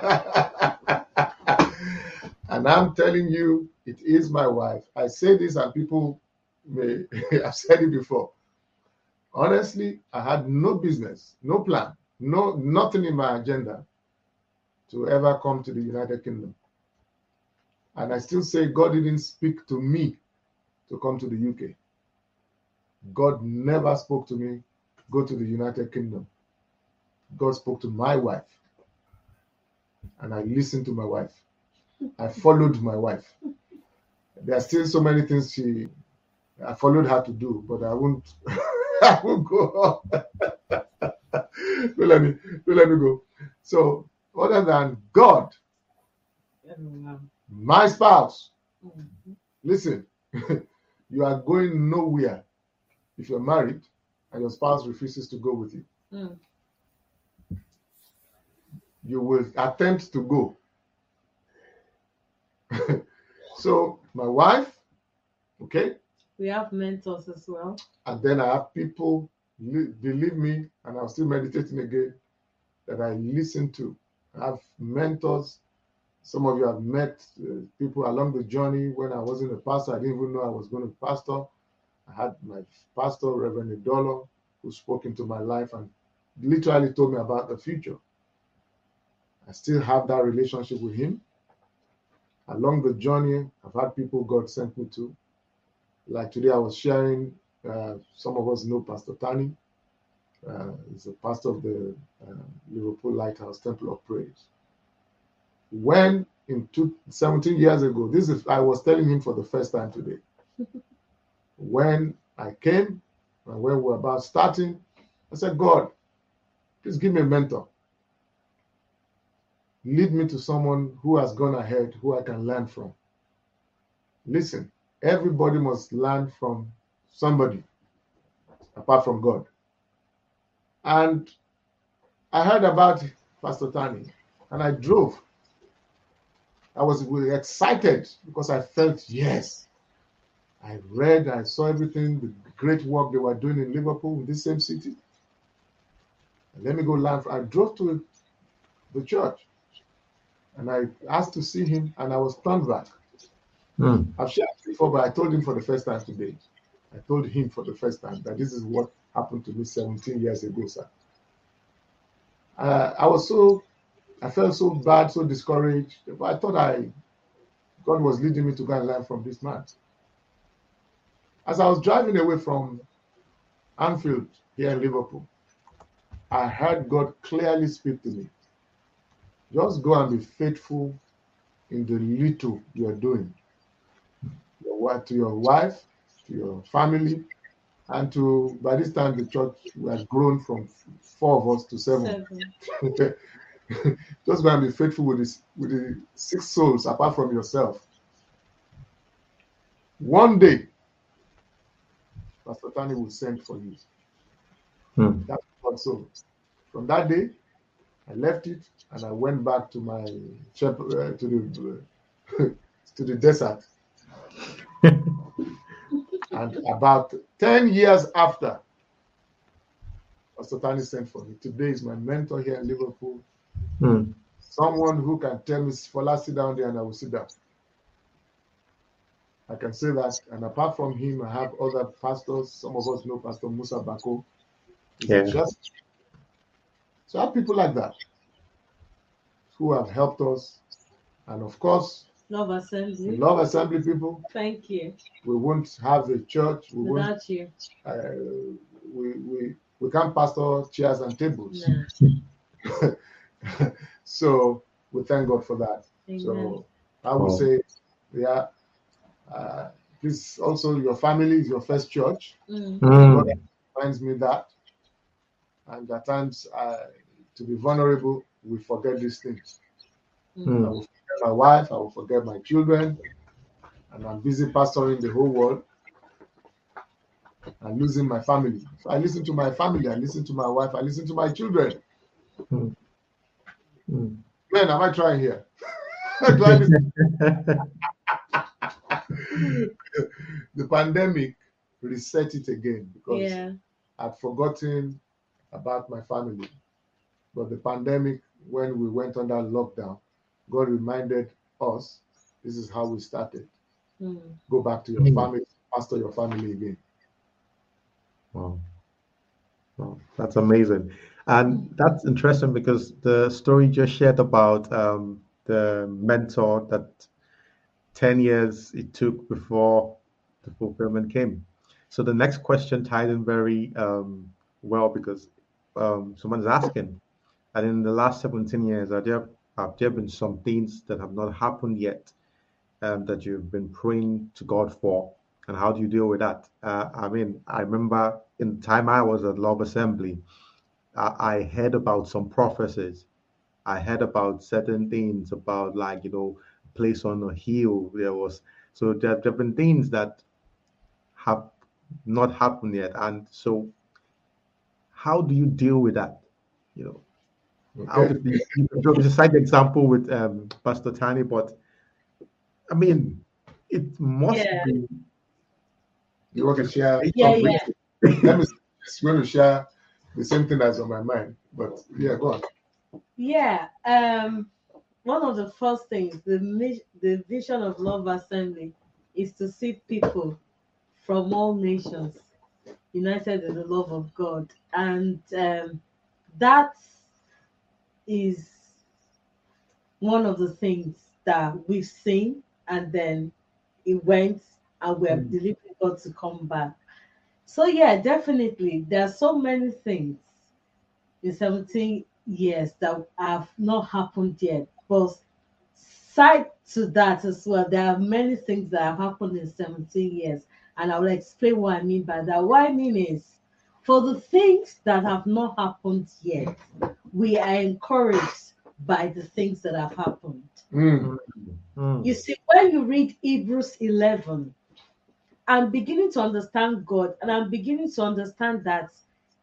And I'm telling you, it is my wife. I say this and people may have said it before. Honestly, I had no business, no plan, no nothing in my agenda to ever come to the United Kingdom. And I still say God didn't speak to me to come to the U K. God never spoke to me, go to the United Kingdom. God spoke to my wife. And I listened to my wife. I followed my wife. There are still so many things she, I followed her to do, but I won't, I won't go on. don't let me, don't let me go. So, other than God, my spouse, Mm-hmm. listen, you are going nowhere if you're married and your spouse refuses to go with you. Mm. you will attempt to go. So my wife, okay, We have mentors as well. and then I have people, li- believe me, and I'm still meditating again, that I listen to. I have mentors. Some of you have met uh, people along the journey. When I wasn't a pastor, I didn't even know I was going to pastor. I had my pastor, Reverend Idolo, who spoke into my life and literally told me about the future. I still have that relationship with him. Along the journey, I've had people God sent me to. Like today, I was sharing, uh, some of us know Pastor Tani. Uh, he's a pastor of the uh, Liverpool Lighthouse Temple of Praise. When in two, seventeen years ago, this is I was telling him for the first time today. When I came and when we were about starting, I said, God, please give me a mentor. Lead me to someone who has gone ahead, who I can learn from. Listen, everybody must learn from somebody apart from God. And I heard about Pastor Tani and I drove. I was really excited because I felt, yes, I read, I saw everything, the great work they were doing in Liverpool, in this same city. And let me go learn. I drove to the church and I asked to see him and I was turned back. Mm. I've shared it before, but I told him for the first time today. I told him for the first time that this is what happened to me seventeen years ago, sir. Uh, I was so, I felt so bad, so discouraged. But I thought I, God was leading me to go and learn from this man. As I was driving away from Anfield here in Liverpool, I heard God clearly speak to me. Just go and be faithful in the little you are doing. Your wife, to your wife, to your family, and to, by this time, the church, we had grown from four of us to seven. Seven. Just go and be faithful with, this, with the six souls apart from yourself. One day, Pastor Tani will send for you. Mm. That's what so. From that day, I left it and I went back to my shepherd, uh, to the uh, to the desert. And about ten years after, Pastor Tani sent for me. Today is my mentor here in Liverpool. Mm. Someone who can tell me, Fola, sit down there, and I will sit down. I can say that. And apart from him, I have other pastors. Some of us know Pastor Musa Bako. He's Yeah. a chef. So I have people like that who have helped us. And of course, Love the Assembly. Love Assembly people, Thank you. we won't have a church. We won't. Without you. Uh, we we we can't pastor chairs and tables. No. So we thank God for that. Amen. So I would Wow. say, yeah, uh, this also your family is your first church. Mm. God Mm. reminds me that, and at times uh, to be vulnerable, we forget these things. I Mm. will forget my wife. I will forget my children, and I'm busy pastoring the whole world and losing my family. So I listen to my family. I listen to my wife. I listen to my children. Mm. Mm. Man, am I trying here? Do I listen? The pandemic reset it again because Yeah. I'd forgotten about my family. But the pandemic, when we went under lockdown, God reminded us this is how we started. Mm. Go back to your Mm. family, pastor your family again. Wow. Wow. That's amazing. And that's interesting because the story you just shared about um, the mentor that ten years it took before the fulfillment came. So the next question tied in very um, well because um, someone's asking, and in the last seventeen years, are there, have there been some things that have not happened yet um, that you've been praying to God for? And how do you deal with that? Uh, I mean, I remember in the time I was at Love Assembly, I, I heard about some prophecies. I heard about certain things about like, you know, place on a hill. There was, so there, there have been things that have not happened yet. And so how do you deal with that? You know? Out Okay. of the, it's a side example with um, Pastor Tani, but I mean, it must Yeah. be. You want to share Yeah, something? yeah. Let me just going to share the same thing that's on my mind. But yeah, go on. Yeah. Um, one of the first things, the mis- the vision of Love Assembly is to see people from all nations united in the love of God, and um, that is one of the things that we've seen, and then it went, and we're Mm. believing God to come back. So yeah, definitely, there are so many things in seventeen years that have not happened yet. But side to that as well, there are many things that have happened in seventeen years. And I will explain what I mean by that. What I mean is, for the things that have not happened yet, we are encouraged by the things that have happened. Mm. Mm. You see, when you read Hebrews eleven, I'm beginning to understand God, and I'm beginning to understand that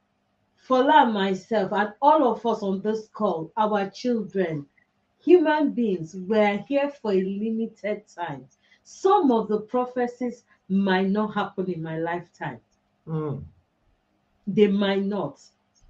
Fola and myself and all of us on this call, our children, human beings, were here for a limited time. Some of the prophecies might not happen in my lifetime. Mm. They might not.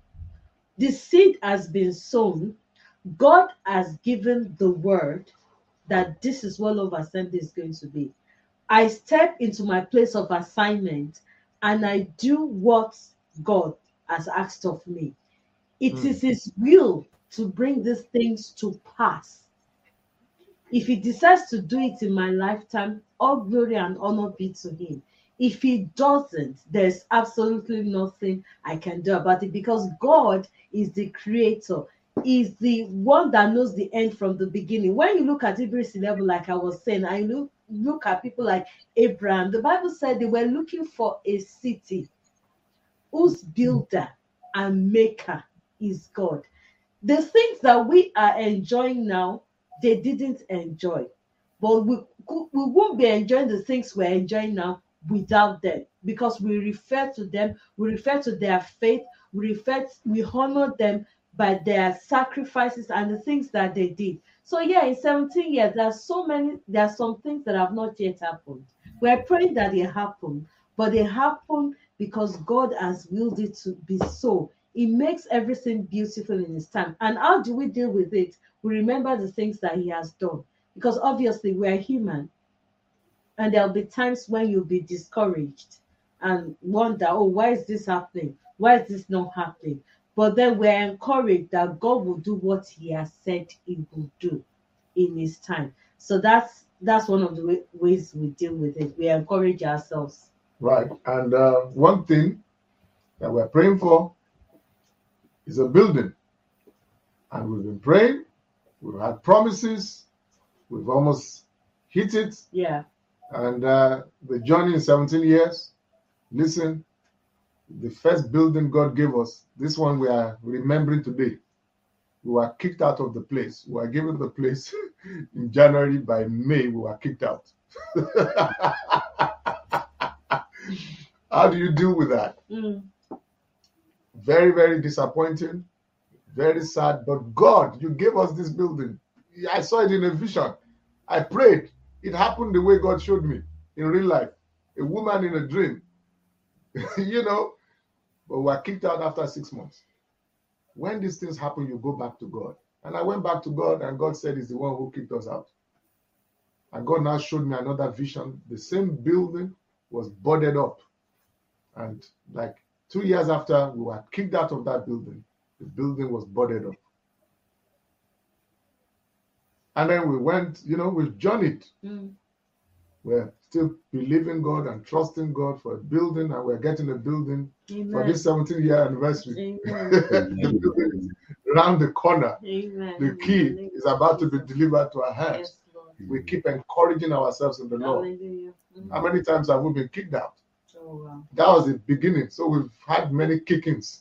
The seed has been sown. God has given the word that this is what Love Assembly is going to be. I step into my place of assignment and I do what God has asked of me. It Mm. is His will to bring these things to pass. If He decides to do it in my lifetime, all glory and honor be to Him. If He doesn't, there's absolutely nothing I can do about it, because God is the creator, is the one that knows the end from the beginning. When you look at Hebrews eleven, like I was saying, I look, look at people like Abraham. The Bible said they were looking for a city whose builder and maker is God. The things that we are enjoying now, they didn't enjoy. But we, we won't be enjoying the things we're enjoying now without them, because we refer to them, we refer to their faith, we refer, we honor them by their sacrifices and the things that they did. So yeah, in seventeen years, there are so many, there are some things that have not yet happened. We're praying that they happen, but they happen because God has willed it to be so. It makes everything beautiful in His time. And how do we deal with it? We remember the things that He has done, because obviously we are human, and there'll be times when you'll be discouraged and wonder, oh, why is this happening? Why is this not happening? But then we're encouraged that God will do what He has said He will do in His time. So that's that's one of the way, ways we deal with it. We encourage ourselves. Right. And uh, one thing that we're praying for is a building. And we've been praying, we've had promises, we've almost hit it. Yeah. And uh, the journey in seventeen years, listen, the first building God gave us, this one we are remembering today, we were kicked out of the place. We were given the place in January. By May, we were kicked out. How do you deal with that? Mm. Very, very disappointing, very sad. But God, you gave us this building. I saw it in a vision. I prayed. It happened the way God showed me in real life. A woman in a dream. You know, but we were kicked out after six months. When these things happen, you go back to God. And I went back to God, and God said He's the one who kicked us out. And God now showed me another vision. The same building was boarded up. And like two years after we were kicked out of that building, the building was boarded up. And then we went, you know, we've journeyed. Mm. We're still believing God and trusting God for a building, and we're getting a building Amen. for this seventeenth year anniversary. Amen. The building is around the corner. Amen. The key is about to be delivered to our hands. Yes, Lord. We keep encouraging ourselves in the Lord. Hallelujah. Mm. How many times have we been kicked out? Oh, wow. That was the beginning. So we've had many kickings.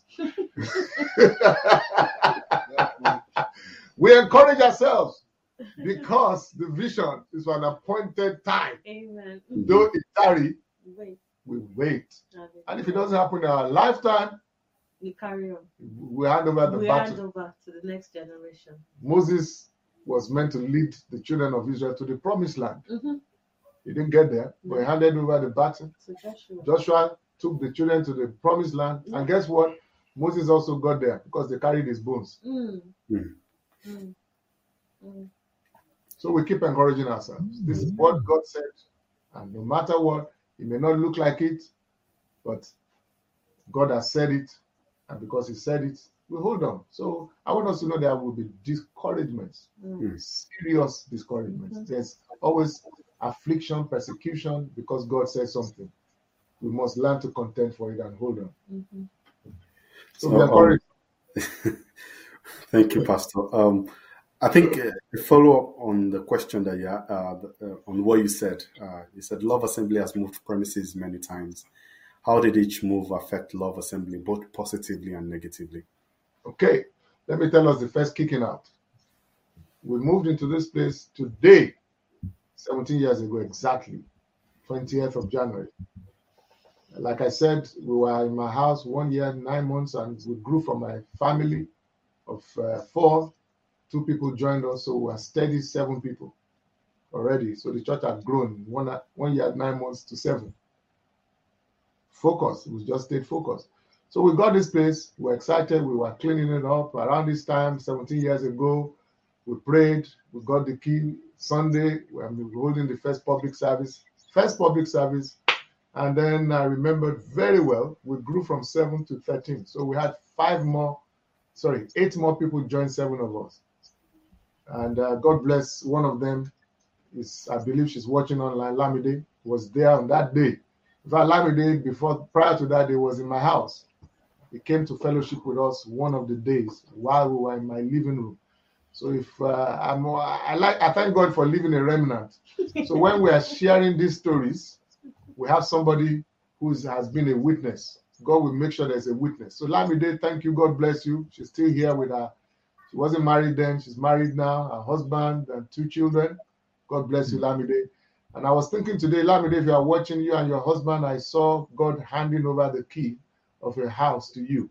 We encourage ourselves because the vision is for an appointed time. Amen. Though it tarry, Wait. we wait. Hallelujah. And if it doesn't happen in our lifetime, We carry on. We hand over the We battle. hand over to the next generation. Moses was meant to lead the children of Israel to the promised land. Mm-hmm. He didn't get there, but he handed over the battle. So Joshua. Joshua took the children to the promised land. Yeah. And guess what? Moses also got there because they carried his bones. Mm. Mm. Mm. Mm. So we keep encouraging ourselves. This is what God said. And no matter what, it may not look like it, but God has said it. And because he said it, we hold on. So I want us to know there will be discouragements, Mm. serious discouragements. Mhm. There's always affliction, persecution, because God said something. We must learn to contend for it and hold on. Mm-hmm. So, So, we encourage. um, Thank you, Pastor. Um, I think uh, a follow up on the question that you uh, uh, on what you said. Uh, you said Love Assembly has moved premises many times. How did each move affect Love Assembly, both positively and negatively? Okay, let me tell us the first kicking out. We moved into this place today, seventeen years ago exactly, twentieth of January. Like I said, we were in my house one year, nine months, and we grew from a family of uh, four. Two people joined us, so we are steady seven people already. So the church had grown one, one year, nine months to seven. Focus, we just stayed focused. So we got this place, we were excited, we were cleaning it up. Around this time, seventeen years ago, we prayed, we got the key Sunday, we were holding the first public service, first public service. And then I remembered very well, we grew from seven to thirteen. So we had five more, sorry, eight more people joined seven of us. And uh, God bless one of them. Is I believe she's watching online. Lamide was there on that day. In fact, Lamide, before, prior to that day, was in my house. He came to fellowship with us one of the days while we were in my living room. So if uh, I'm, I like, I thank God for leaving a remnant. So when we are sharing these stories, we have somebody who has been a witness. God will make sure there's a witness. So Lamide, thank you. God bless you. She's still here with her. She wasn't married then. She's married now. Her husband and two children. God bless you, Lamide. And I was thinking today, Lamide, if you are watching, you and your husband, I saw God handing over the key of your house to you.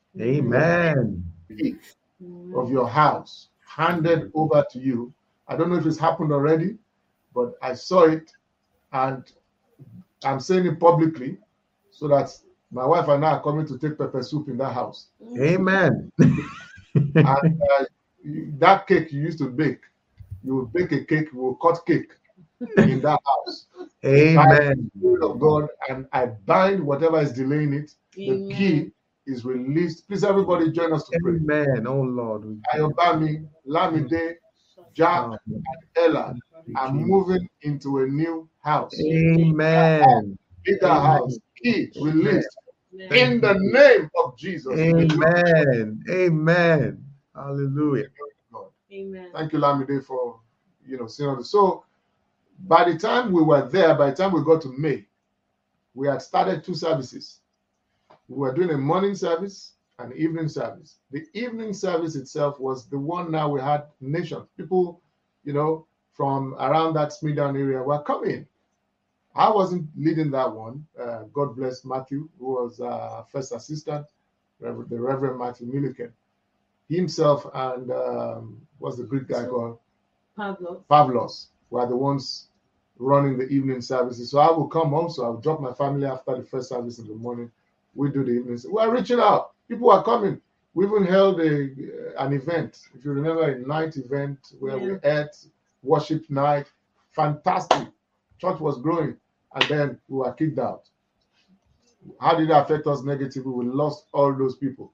Amen. The key of your house handed over to you. I don't know if it's happened already, but I saw it, and I'm saying it publicly so that my wife and I are coming to take pepper soup in that house. Amen. And uh, you- that cake you used to bake, you would bake a cake, you will cut cake in that house. By the Amen. Spirit of God, and I bind whatever is delaying it. The Amen. key is released. Please, everybody, join us to pray. Amen. Oh Lord. we thank you. Ayobami, Lamide, Jack, and Ella are moving into a new house, Amen. bigger Amen. house. Key released Amen. in the name of Jesus. Amen. Amen. Hallelujah. Amen. Thank you, Lamide, for you know seeing all this. So by the time we were there, by the time we got to May, we had started two services. We were doing a morning service and evening service. The evening service itself was the one now we had nations. People, you know, from around that Smithdown area were coming. I wasn't leading that one. Uh, God bless Matthew, who was uh, first assistant, Reverend, the Reverend Matthew Milliken. He himself and um, what's the Greek guy called? Pavlos. Pavlos were the ones running the evening services. So I will come also. I'll drop my family after the first service in the morning. We do the evening. We're reaching out. People are coming. We even held a an event. If you remember, a night event where Yeah. we ate, worship night. Fantastic. Church was growing. And then we were kicked out. How did it affect us negatively? We lost all those people.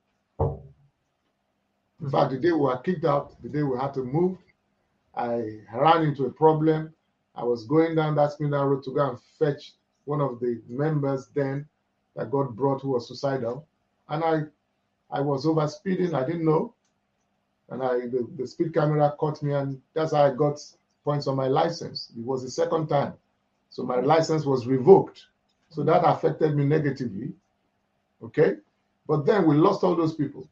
In fact, the day we were kicked out, the day we had to move, I ran into a problem. I was going down that Smithdown Road to go and fetch one of the members then that God brought who was suicidal. And I I was over speeding, I didn't know. And I the, the speed camera caught me, and that's how I got points on my license. It was the second time. So my license was revoked. So that affected me negatively. Okay? But then we lost all those people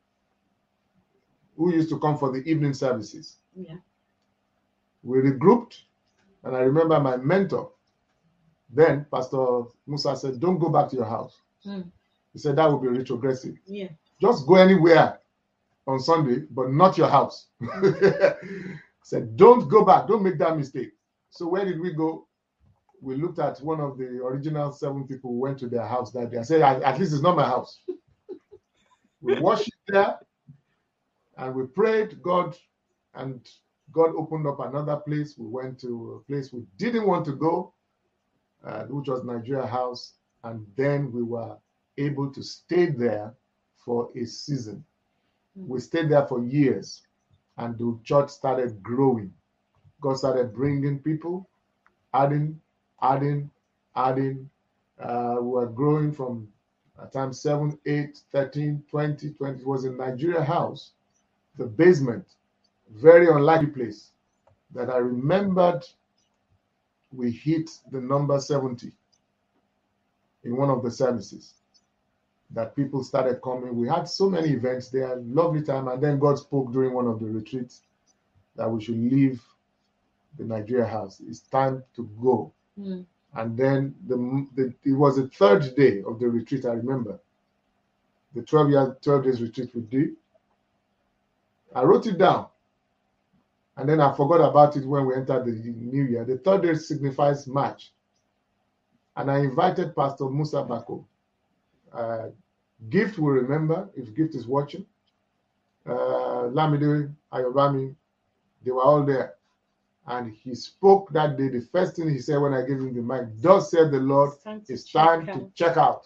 who used to come for the evening services. Yeah. We regrouped, and I remember my mentor, then Pastor Musa said, don't go back to your house. Mm. He said that would be retrogressive. Yeah. Just go anywhere on Sunday, but not your house. He said, don't go back. Don't make that mistake. So where did we go? We looked at one of the original seven people who went to their house that day. I said, at, at least it's not my house. We worshiped there and we prayed God, and God opened up another place. We went to a place we didn't want to go, uh, which was Nigeria House. And then we were able to stay there for a season. We stayed there for years, and the church started growing. God started bringing people, adding, adding, adding. Uh, we were growing from at times seven, eight, thirteen, twenty, twenty. It was in Nigeria House, the basement, very unlikely place that I remembered we hit the number seventy in one of the services. That people started coming. We had so many events there, lovely time. And then God spoke during one of the retreats that we should leave the Nigeria House. It's time to go. Mm. And then the, the it was the third day of the retreat, I remember. The twelve year, twelve days retreat we did. I wrote it down. And then I forgot about it when we entered the new year. The third day signifies March. And I invited Pastor Musa Bako. Uh, Gift will remember, if Gift is watching. Uh, Lamide, Ayobami, they were all there. And he spoke that day. The first thing he said when I gave him the mic, thus said the Lord, it's time to check out.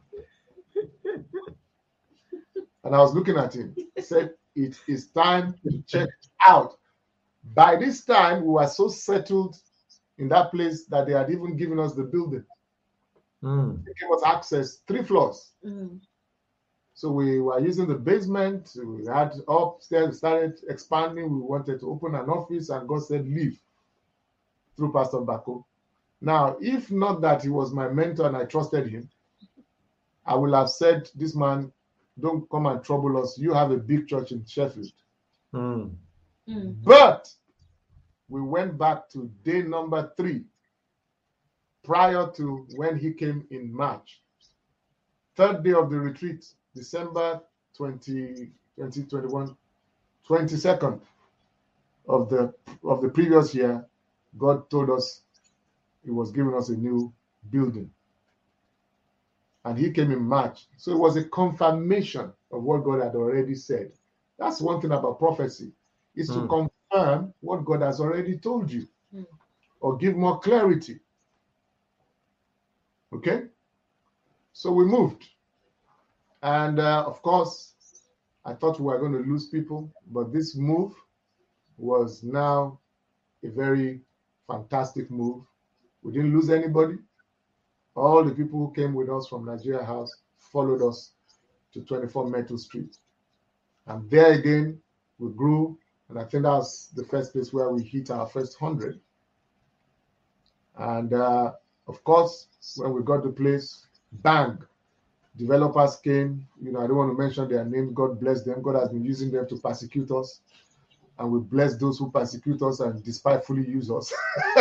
And I was looking at him. He said, it is time to check out. By this time, we were so settled in that place that they had even given us the building. Mm. They gave us access, three floors. Mm. So we were using the basement. We had upstairs, we started expanding. We wanted to open an office, and God said, leave, through Pastor Bako. Now, if not that he was my mentor and I trusted him, I would have said, this man, don't come and trouble us. You have a big church in Sheffield. Mm. Mm. But we went back to day number three, prior to when he came in March. Third day of the retreat, December twentieth, twenty twenty-one, twenty-second of the of the previous year, God told us he was giving us a new building. And he came in March. So it was a confirmation of what God had already said. That's one thing about prophecy, is Mm. to confirm what God has already told you, Mm. or give more clarity. Okay? So we moved. And uh, of course, I thought we were going to lose people, but this move was now a very fantastic move. We didn't lose anybody. All the people who came with us from Nigeria House followed us to twenty-four Metal Street. And there again, we grew, and I think that was the first place where we hit our first hundred. And uh, of course, when we got the place, bang, developers came. You know, I don't want to mention their names. God bless them. God has been using them to persecute us. And we bless those who persecute us and despitefully use us.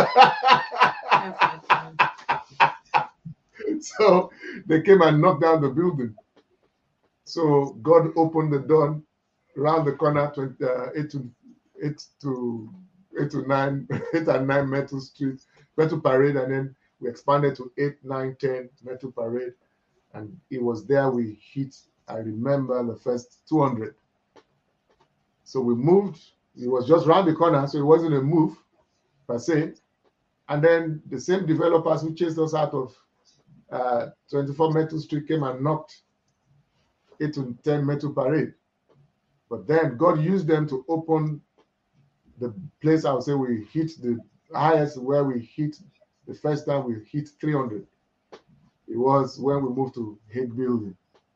So they came and knocked down the building. So God opened the door around the corner, twenty, uh, eight to eight to eight to nine, eight and nine Metal Street, Metal Parade, and then we expanded to eight, nine, ten Metal Parade, and it was there we hit. I remember the first two hundred. So we moved. It was just around the corner, so it wasn't a move per se. And then the same developers who chased us out of uh, twenty-four Metal Street came and knocked eight to ten Metal Parade. But then God used them to open the place. I would say we hit the highest where we hit the first time we hit three hundred. It was when we moved to Hague Building.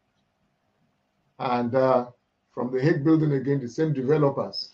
And uh, from the Hague Building again, the same developers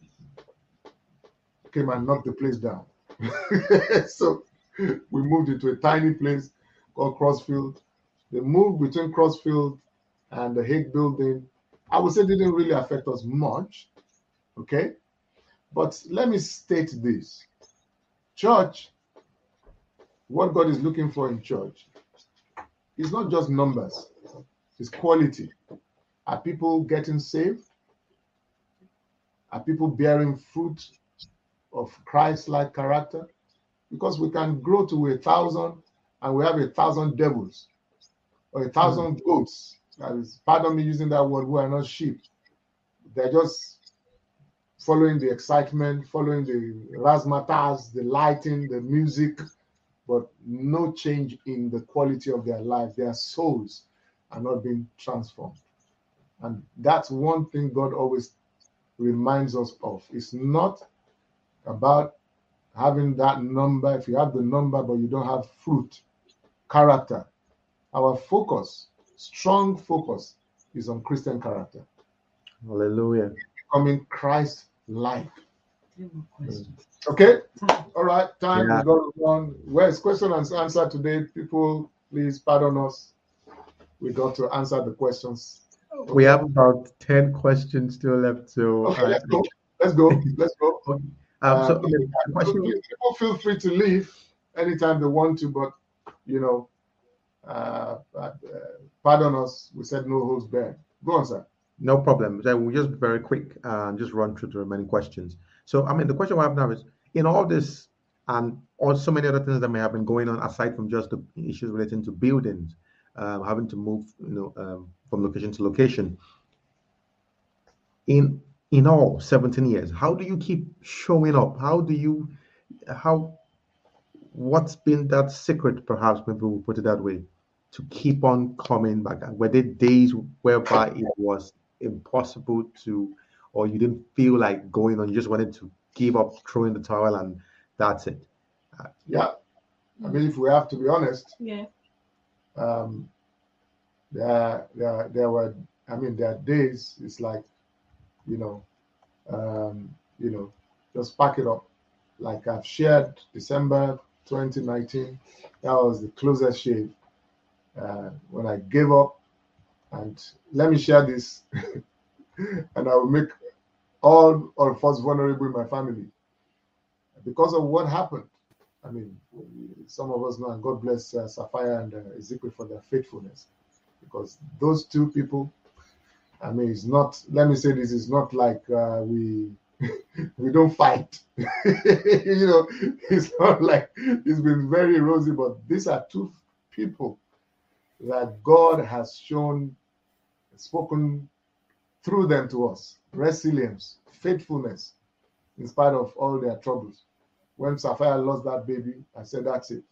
came and knocked the place down. So we moved into a tiny place called Crossfield. The move between Crossfield and the Hague Building, I would say, didn't really affect us much. Okay? But let me state this. Church, what God is looking for in church is not just numbers. is quality. Are people getting saved? Are people bearing fruit of Christ-like character? Because we can grow to a thousand and we have a thousand devils or a thousand mm. goats. That is, pardon me using that word, who are not sheep. They're just following the excitement, following the razzmatazz, the lighting, the music, but no change in the quality of their life. Their souls are not being transformed. And that's one thing God always reminds us of. It's not about having that number. If you have the number, but you don't have fruit, character. Our focus, strong focus, is on Christian character. Hallelujah. Becoming Christ-like. Okay? All right. Time yeah. is going on. Where's question and answer today? People, please pardon us. We got to answer the questions. Okay. We have about ten questions still left. So okay, uh, let's go. Let's go. Let's go. Okay. Um, so, uh, I mean, question... people feel free to leave anytime they want to, but you know, uh, uh, pardon us. We said no holds barred. Go on, sir. No problem. So we'll just be very quick and just run through the remaining questions. So, I mean, the question we have now is, in all this and all so many other things that may have been going on aside from just the issues relating to buildings, um, having to move, you know, um, from location to location. In in all seventeen years, how do you keep showing up? How do you, how, what's been that secret, perhaps, maybe we'll put it that way, to keep on coming back? Were there days whereby it was impossible to, or you didn't feel like going on, you just wanted to give up, throw in the towel, and that's it? Uh, yeah. I mean, if we have to be honest, yeah. Um, there, there, there were, I mean, there are days, it's like, you know, um, you know, just pack it up. Like I've shared December twenty nineteen, that was the closest shave. Uh, when I gave up, and let me share this, and I will make all of us vulnerable in my family. Because of what happened, I mean, some of us know, and God bless uh, Sapphire and uh, Ezekiel for their faithfulness. Because those two people, I mean, it's not, let me say this, it's not like uh, we we don't fight. You know, it's not like it's been very rosy, but these are two people that God has shown, spoken through them to us. Resilience, faithfulness, in spite of all their troubles. When Sapphire lost that baby, I said, that's it.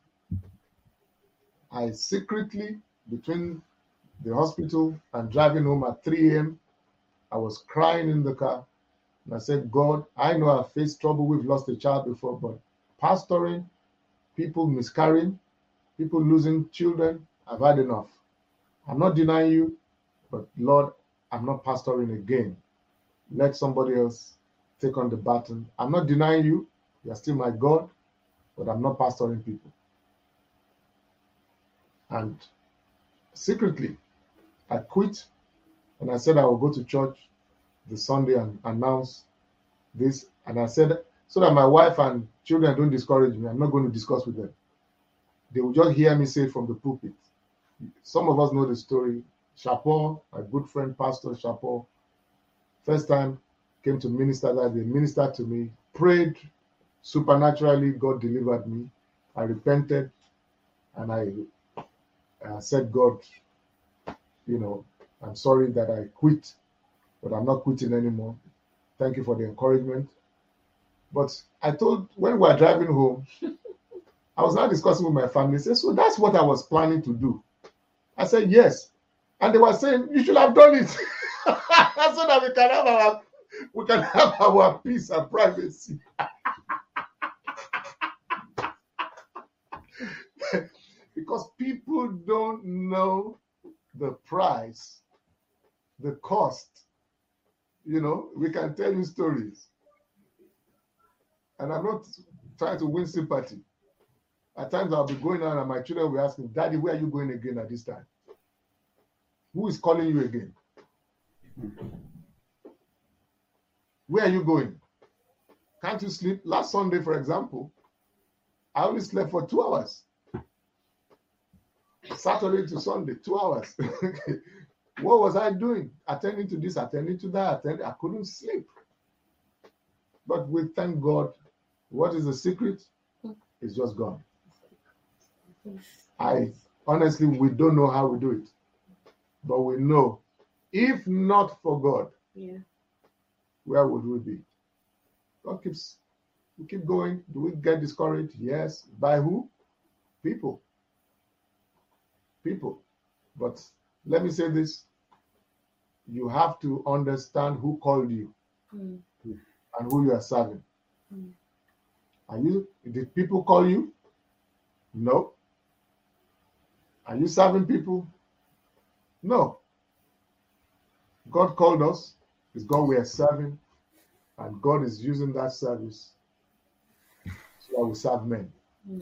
I secretly, between the hospital and driving home at three a.m., I was crying in the car. And I said, God, I know I've faced trouble. We've lost a child before, but pastoring, people miscarrying, people losing children, I've had enough. I'm not denying you, but Lord, I'm not pastoring again. Let somebody else take on the baton. I'm not denying you. You're still my God, but I'm not pastoring people. And secretly, I quit, and I said I will go to church the Sunday and announce this. And I said, so that my wife and children don't discourage me, I'm not going to discuss with them. They will just hear me say it from the pulpit. Some of us know the story. Chapeau, my good friend, Pastor Chapeau, first time came to minister that day, ministered to me, prayed supernaturally, God delivered me. I repented, and I uh, said, God, you know, I'm sorry that I quit, but I'm not quitting anymore. Thank you for the encouragement. But I told, when we were driving home, I was now discussing with my family. Said, so that's what I was planning to do. I said, yes. And they were saying, you should have done it. So that we can have our, we can have our peace and privacy. Because people don't know the price, the cost. You know, we can tell you stories. And I'm not trying to win sympathy. At times I'll be going out and my children will be asking, Daddy, where are you going again at this time? Who is calling you again? Where are you going? Can't you sleep? Last Sunday, for example, I only slept for two hours. Saturday to Sunday, two hours. What was I doing? Attending to this, attending to that. Attending, I couldn't sleep. But we thank God. What is the secret? It's just God. I honestly, we don't know how we do it, but we know, if not for God, Yeah. where would we be? God keeps, we keep going. Do we get discouraged? Yes. By who? People. People. But let me say this. You have to understand who called you Mm. and who you are serving. Mm. Are you, did people call you? No. Are you serving people? No. God called us. It's God we are serving. And God is using that service so that we serve men. Mm.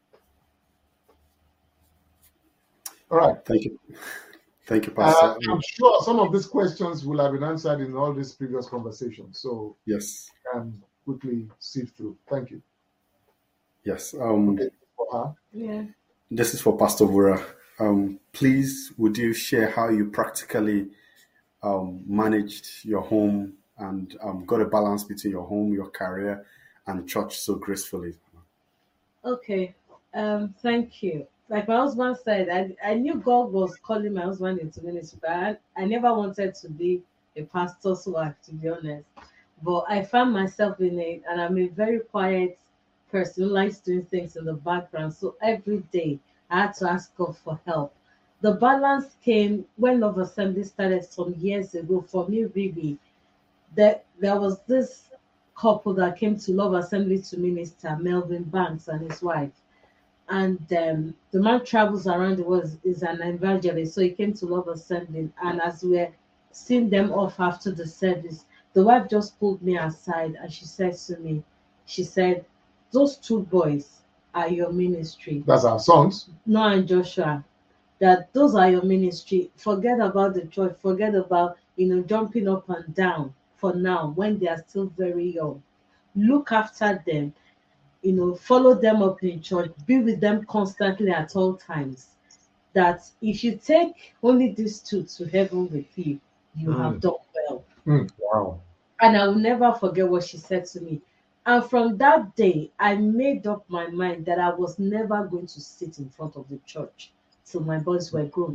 All right. Thank you. Thank you, Uh, Pastor. I'm sure some of these questions will have been answered in all these previous conversations. So Yes. I can quickly sift through. Thank you. Yes. Um, Okay, for her. Yeah. this is for Pastor Vura. Um, please, would you share how you practically um, managed your home and um, got a balance between your home, your career, and church so gracefully? Okay. Um, thank you. Like my husband said, I, I knew God was calling my husband into ministry, but I, I never wanted to be a pastor's wife, to be honest. But I found myself in it, and I'm a very quiet person who likes doing things in the background. So every day I had to ask God for help. The balance came when Love Assembly started some years ago. For me, really, there, there was this couple that came to Love Assembly to minister, Melvin Banks and his wife. And um, the man travels around the world, is an evangelist. So he came to Love Assembly. And as we were seeing them off after the service, the wife just pulled me aside and she said to me, she said, those two boys are your ministry. That's our sons. Noah and Joshua, that those are your ministry. Forget about the church. Forget about, you know, jumping up and down for now when they are still very young. Look after them, you know, follow them up in church, be with them constantly at all times. That if you take only these two to heaven with you, you have Mm. done well. Wow. And I will never forget what she said to me. And from that day, I made up my mind that I was never going to sit in front of the church till my boys were grown.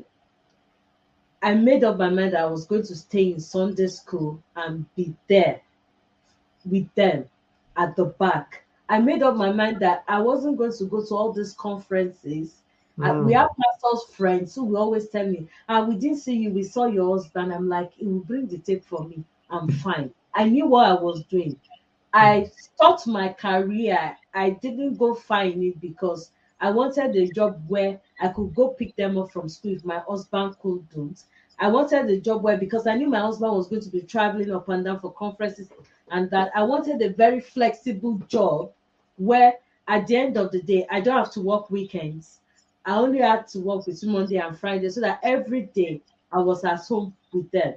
I made up my mind that I was going to stay in Sunday school and be there with them at the back. I made up my mind that I wasn't going to go to all these conferences. Uh, we Mm. have pastors' friends who will always tell me, ah, we didn't see you, we saw your husband. I'm like, it will bring the tape for me. I'm fine. I knew what I was doing. I thought my career, I didn't go far in it because I wanted a job where I could go pick them up from school if my husband couldn't. I wanted a job where, because I knew my husband was going to be traveling up and down for conferences and that, I wanted a very flexible job where at the end of the day, I don't have to work weekends. I only had to work between Monday and Friday so that every day I was at home with them.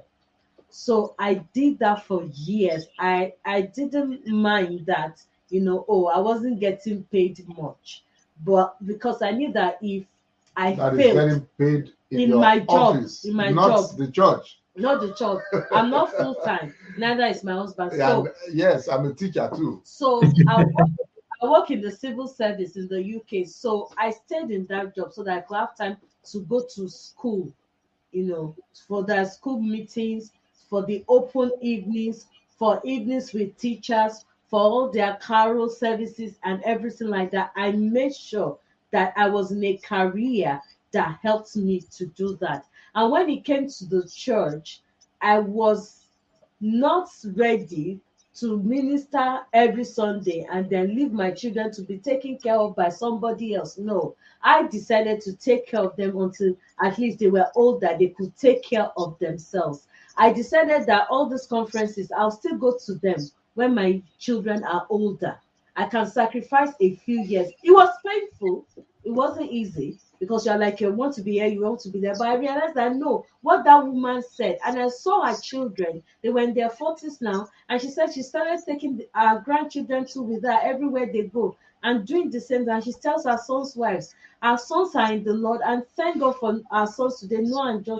So I did that for years. I I didn't mind that, you know, oh, I wasn't getting paid much. But because I knew that if I That is failed getting paid in, in your my job, office, in my not job, the church. not the church, I'm not full time. Neither is my husband. Yeah, So and yes, I'm a teacher too. so I work, I work in the civil service in the U K. So I stayed in that job so that I could have time to go to school, you know, for the school meetings, for the open evenings, for evenings with teachers, for all their carol services and everything like that. I made sure that I was in a career that helped me to do that. And when it came to the church, I was not ready to minister every Sunday and then leave my children to be taken care of by somebody else. No, I decided to take care of them until at least they were older, they could take care of themselves. I decided that all these conferences, I'll still go to them when my children are older. I can sacrifice a few years. It was painful. It wasn't easy because you're like, you want to be here, you want to be there. But I realized that no, what that woman said, and I saw her children, they were in their forties now, and she said she started taking the- our grandchildren too with her everywhere they go and doing the same. And she tells her sons' wives, our sons are in the Lord, and thank God for our sons today, Noah and Joshua.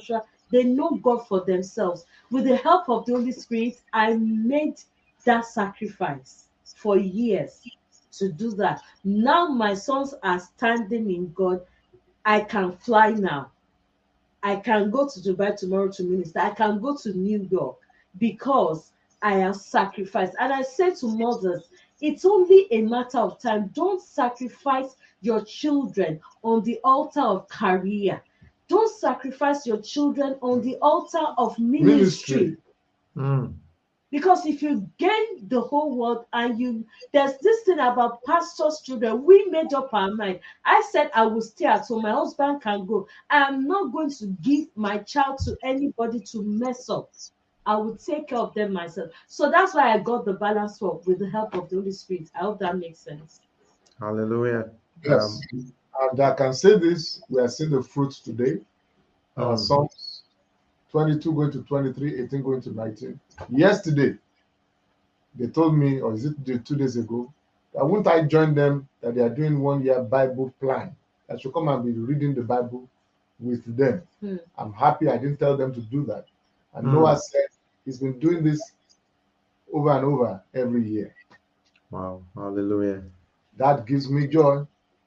They know God for themselves. With the help of the Holy Spirit, I made that sacrifice for years to do that. Now my sons are standing in God. I can fly now. I can go to Dubai tomorrow to minister. I can go to New York because I have sacrificed. And I say to mothers, it's only a matter of time. Don't sacrifice your children on the altar of career. Don't sacrifice your children on the altar of ministry. Ministry. Mm. Because if you gain the whole world and you, there's this thing about pastors' children, we made up our mind. I said I will stay at home. My husband can go. I am not going to give my child to anybody to mess up. I will take care of them myself. So that's why I got the balance for with the help of the Holy Spirit. I hope that makes sense. Hallelujah. Yes. Um, And I can say this, we are seeing the fruits today. Our Mm. sons, twenty-two going to twenty-three, eighteen going to nineteen. Yesterday, they told me, or is it the- two days ago, that won't I join them that they are doing one year Bible plan? I should come and be reading the Bible with them. Hmm. I'm happy I didn't tell them to do that. And Hmm. Noah said he's been doing this over and over every year. Wow. Hallelujah. That gives me joy.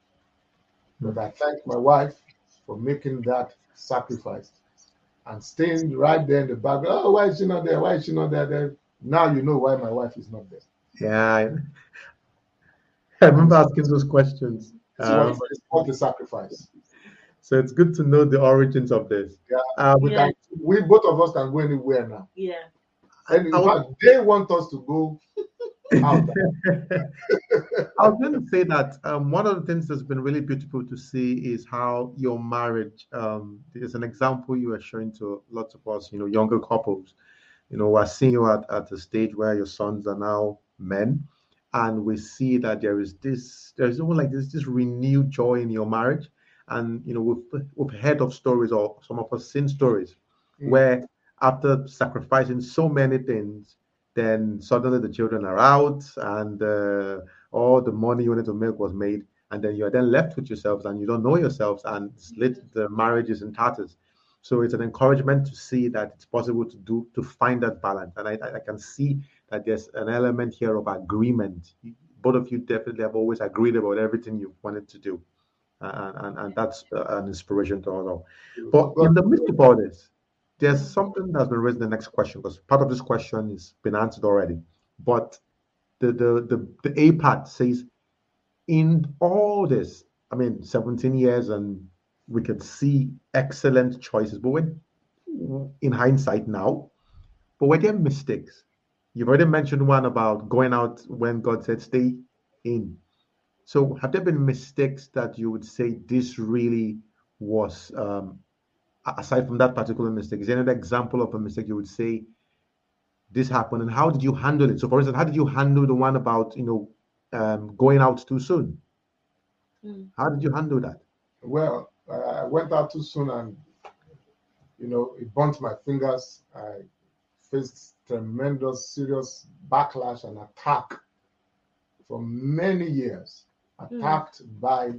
But I thank my wife for making that sacrifice and staying right there in the back. Oh, why is she not there? Why is she not there? there? Now you know why my wife is not there. Yeah. I, I remember asking those questions. It's, Um, what, it's what the sacrifice. so it's good to know the origins of this. Yeah. Um, We, Yeah. can, we both of us can go anywhere now. Yeah. And in I was- fact, they want us to go out. I was going to say that um, one of the things that's been really beautiful to see is how your marriage um, is an example you are showing to lots of us, you know, younger couples. You know, we're seeing you at, at a stage where your sons are now men, and we see that there is this, there's almost like this, this renewed joy in your marriage. And, you know, we've, we've heard of stories, or some of us seen stories, Mm. where after sacrificing so many things, then suddenly the children are out, and uh, all the money you wanted to make was made, and then you are then left with yourselves, and you don't know yourselves, and lit, the marriage is in tatters. So it's an encouragement to see that it's possible to do to find that balance, and I, I can see that there's an element here of agreement. Both of you definitely have always agreed about everything you wanted to do, and and, and that's uh, an inspiration to us all. But in the midst of all this, there's something that's been raised in the next question, because part of this question has been answered already. But the the the, the A part says, in all this, I mean, seventeen years, and we could see excellent choices, but when in hindsight now, but were there mistakes? You've already mentioned one about going out when God said stay in. So have there been mistakes that you would say this really was, um, aside from that particular mistake, is there another example of a mistake you would say this happened, and how did you handle it? So, for instance, how did you handle the one about, you know, um, going out too soon? Mm. How did you handle that? Well, I went out too soon, and you know, it burnt my fingers. I faced tremendous, serious backlash and attack for many years. Attacked mm. by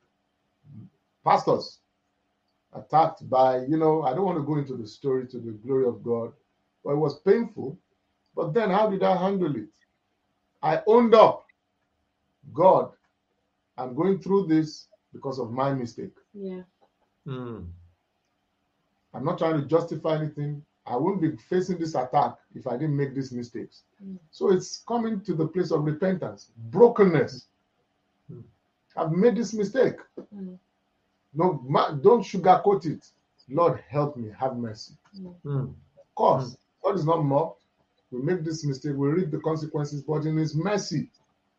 pastors, attacked by, you know, I don't want to go into the story to the glory of God, but it was painful. But then how did I handle it? I owned up. God, I'm going through this because of my mistake. Yeah. Mm. I'm not trying to justify anything. I wouldn't be facing this attack if I didn't make these mistakes. Mm. So it's coming to the place of repentance, brokenness. Mm. I've made this mistake. Mm. No, don't sugarcoat it. Lord, help me, have mercy. Mm. Of course, mm. God is not mocked. We make this mistake, we reap the consequences, but in His mercy,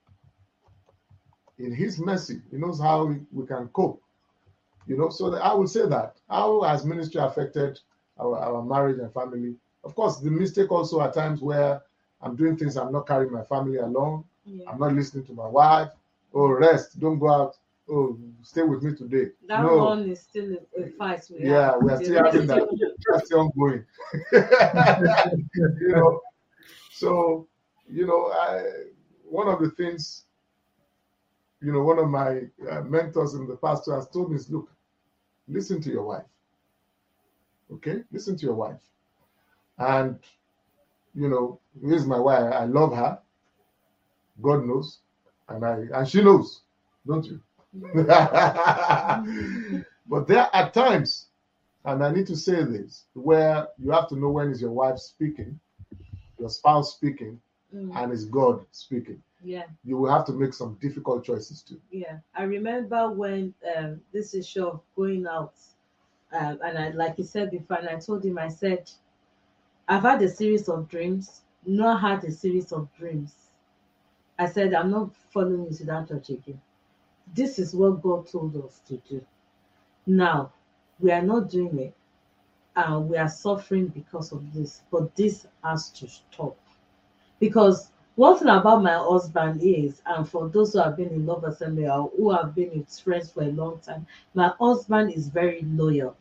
in His mercy, He knows how we, we can cope. You know, so I would say that. How has ministry affected our, our marriage and family? Of course, the mistake also at times where I'm doing things, I'm not carrying my family along. Yeah. I'm not listening to my wife. Oh, rest, don't go out. Oh, stay with me today. That no. one is still a fight. We yeah, we are still having that. That's still ongoing. You know, so, you know, I, one of the things, you know, one of my uh, mentors in the past has told me is, look, listen to your wife. Okay, listen to your wife. And you know, here's my wife. I love her. God knows, and I and she knows, don't you? But there are times, and I need to say this, where you have to know when is your wife speaking, your spouse speaking, Mm. and is God speaking. Yeah, You will have to make some difficult choices too. yeah. I remember when um, this is show of going out, um, and I, like you said before, and I told him, I said, I've had a series of dreams. Noah had a series of dreams. I said, I'm not following you to that church again. This is what God told us to do. Now, we are not doing it, and we are suffering because of this. But this has to stop. Because one thing about my husband is, and for those who have been in Love Assembly or who have been with friends for a long time, my husband is very loyal.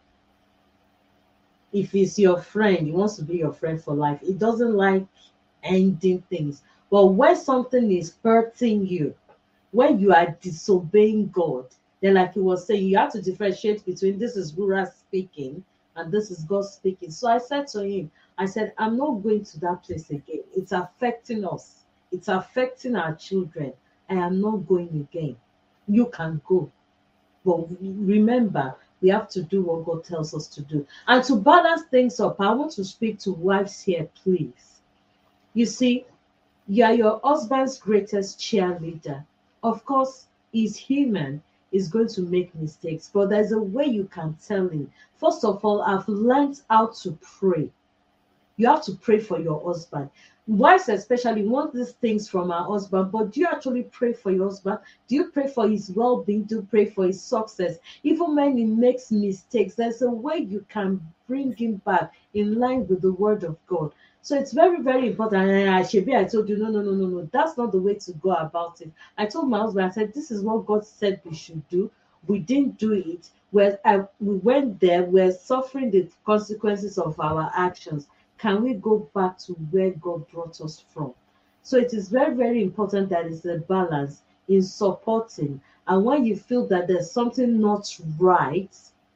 If he's your friend, he wants to be your friend for life. He doesn't like ending things. But when something is hurting you, when you are disobeying God, then like he was saying, you have to differentiate between this is Rura speaking and this is God speaking. So I said to him, I said, I'm not going to that place again. It's affecting us. It's affecting our children. I am not going again. You can go. But remember, we have to do what God tells us to do. And to balance things up, I want to speak to wives here, please. You see, you are your husband's greatest cheerleader. Of course, he's human, he's going to make mistakes, but there's a way you can tell him. First of all, I've learned how to pray. You have to pray for your husband. Wives especially want these things from our husband, but do you actually pray for your husband? Do you pray for his well-being? Do you pray for his success? Even when he makes mistakes, there's a way you can bring him back in line with the word of God. So it's very, very important. And I should be, I told you, no, no, no, no, no. That's not the way to go about it. I told my husband, I said, this is what God said we should do. We didn't do it. We're, I, we went there. We're suffering the consequences of our actions. Can we go back to where God brought us from? So it is very, very important that it's a balance in supporting. And when you feel that there's something not right,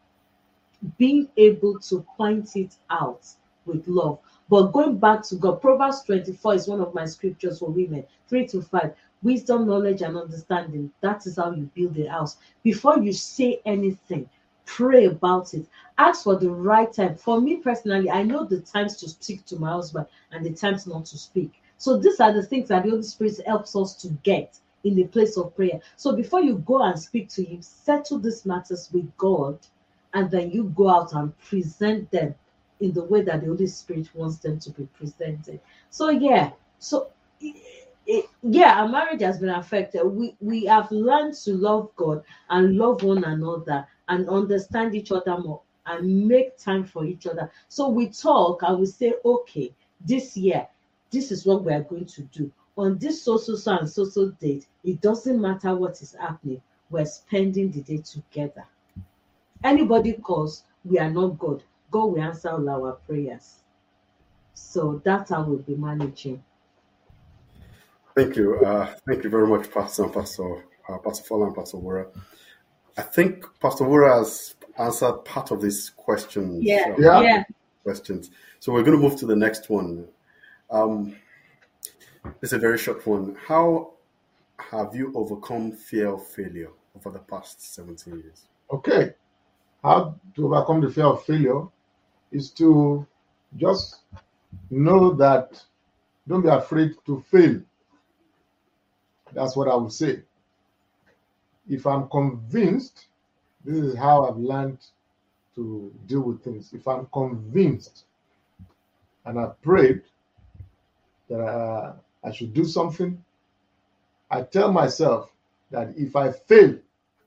being able to point it out with love. But going back to God, Proverbs twenty-four is one of my scriptures for women, three to five. Wisdom, knowledge, and understanding. That is how you build a house. Before you say anything, pray about it. Ask for the right time. For me personally, I know the times to speak to my husband and the times not to speak. So these are the things that the Holy Spirit helps us to get in the place of prayer. So before you go and speak to him, settle these matters with God, and then you go out and present them in the way that the Holy Spirit wants them to be presented. So yeah, so it, yeah, our marriage has been affected. We we have learned to love God and love one another and understand each other more and make time for each other. So we talk and we say, okay, this year, this is what we are going to do. On this so so so and so so date, it doesn't matter what is happening, we're spending the day together. Anybody calls, we are not God. God will answer all our prayers. So that's how we'll be managing. Thank you. Uh, thank you very much, Pastor and Pastor, uh, Pastor Fola and Pastor Wura. I think Pastor Wura has answered part of these questions. Yeah, uh, Yeah. yeah. Questions. So we're going to move to the next one. Um, it's a very short one. How have you overcome fear of failure over the past seventeen years? Okay. How to overcome the fear of failure is to just know that don't be afraid to fail. That's what I would say. If I'm convinced, this is how I've learned to deal with things. If I'm convinced and I prayed that uh, I should do something, I tell myself that if I fail,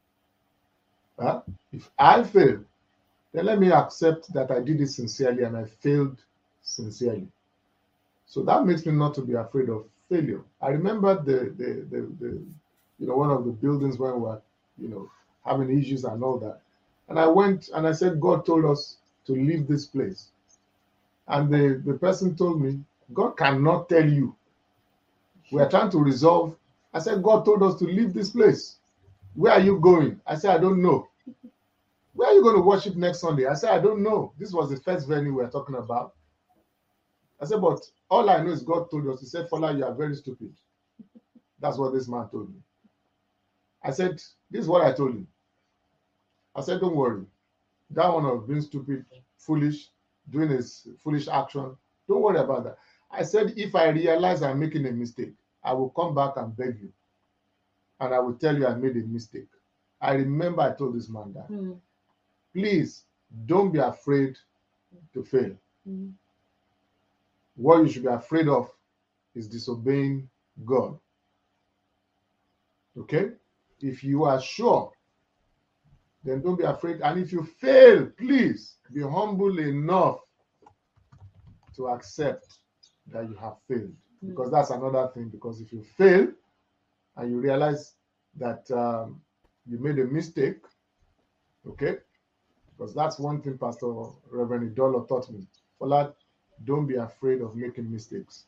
uh, if I fail, then let me accept that I did it sincerely and I failed sincerely. So that makes me not to be afraid of failure. I remember the the the, the you know one of the buildings when we were you know having issues and all that, and I went and I said, God told us to leave this place, and the the person told me, God cannot tell you. We are trying to resolve. I said, God told us to leave this place. Where are you going? I said, I don't know. where are you going to worship next Sunday? I said, I don't know. This was the first venue we were talking about. I said, but all I know is God told us. He said, Fola, you are very stupid. That's what this man told me. I said, this is what I told him. I said, don't worry. That one of being stupid, foolish, doing his foolish action, don't worry about that. I said, if I realize I'm making a mistake, I will come back and beg you. And I will tell you I made a mistake. I remember I told this man that. Mm. Please, don't be afraid to fail. Mm. What you should be afraid of is disobeying God. Okay? If you are sure, then don't be afraid. And if you fail, please be humble enough to accept that you have failed. Mm. Because that's another thing. Because if you fail and you realize that um, you made a mistake, okay? Because that's one thing Pastor Reverend Idolo taught me. For that, don't be afraid of making mistakes.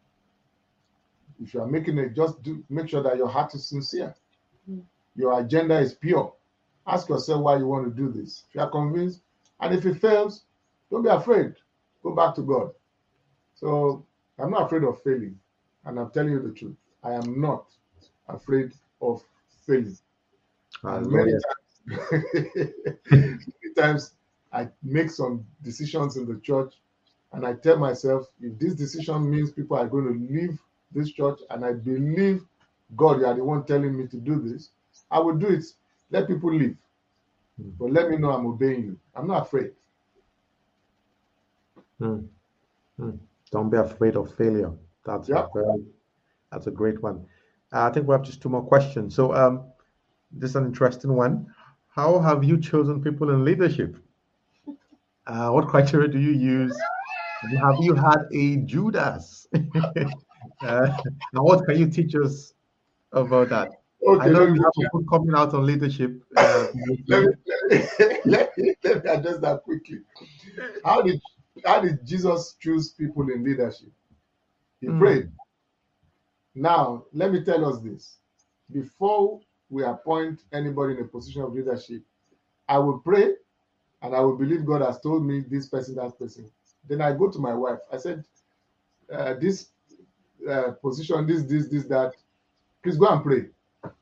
If you are making it, just do make sure that your heart is sincere. Mm. Your agenda is pure. Ask yourself why you want to do this. If you are convinced, and if it fails, don't be afraid. Go back to God. So I'm not afraid of failing. And I'm telling you the truth. I am not afraid of failing. And many times, many times I make some decisions in the church and I tell myself, if this decision means people are going to leave this church and I believe God, you are the one telling me to do this, I will do it. Let people leave. Mm. But let me know I'm obeying you. I'm not afraid. Mm. Mm. Don't be afraid of failure. That's Yeah. a very, that's a great one. Uh, I think we have just two more questions. So, um, this is an interesting one. How have you chosen people in leadership? Uh, what criteria do you use? And have you had a Judas? uh, and what can you teach us about that? I Okay, know let me, you have a book coming out on leadership. Uh, let me, let me, let me, let me address that quickly. How did how did Jesus choose people in leadership? He Mm. prayed. Now, let me tell us this. Before we appoint anybody in a position of leadership, I will pray and I will believe God has told me this person, that person. Then I go to my wife. I said, uh, this uh, position, this, this, this, that. Please go and pray.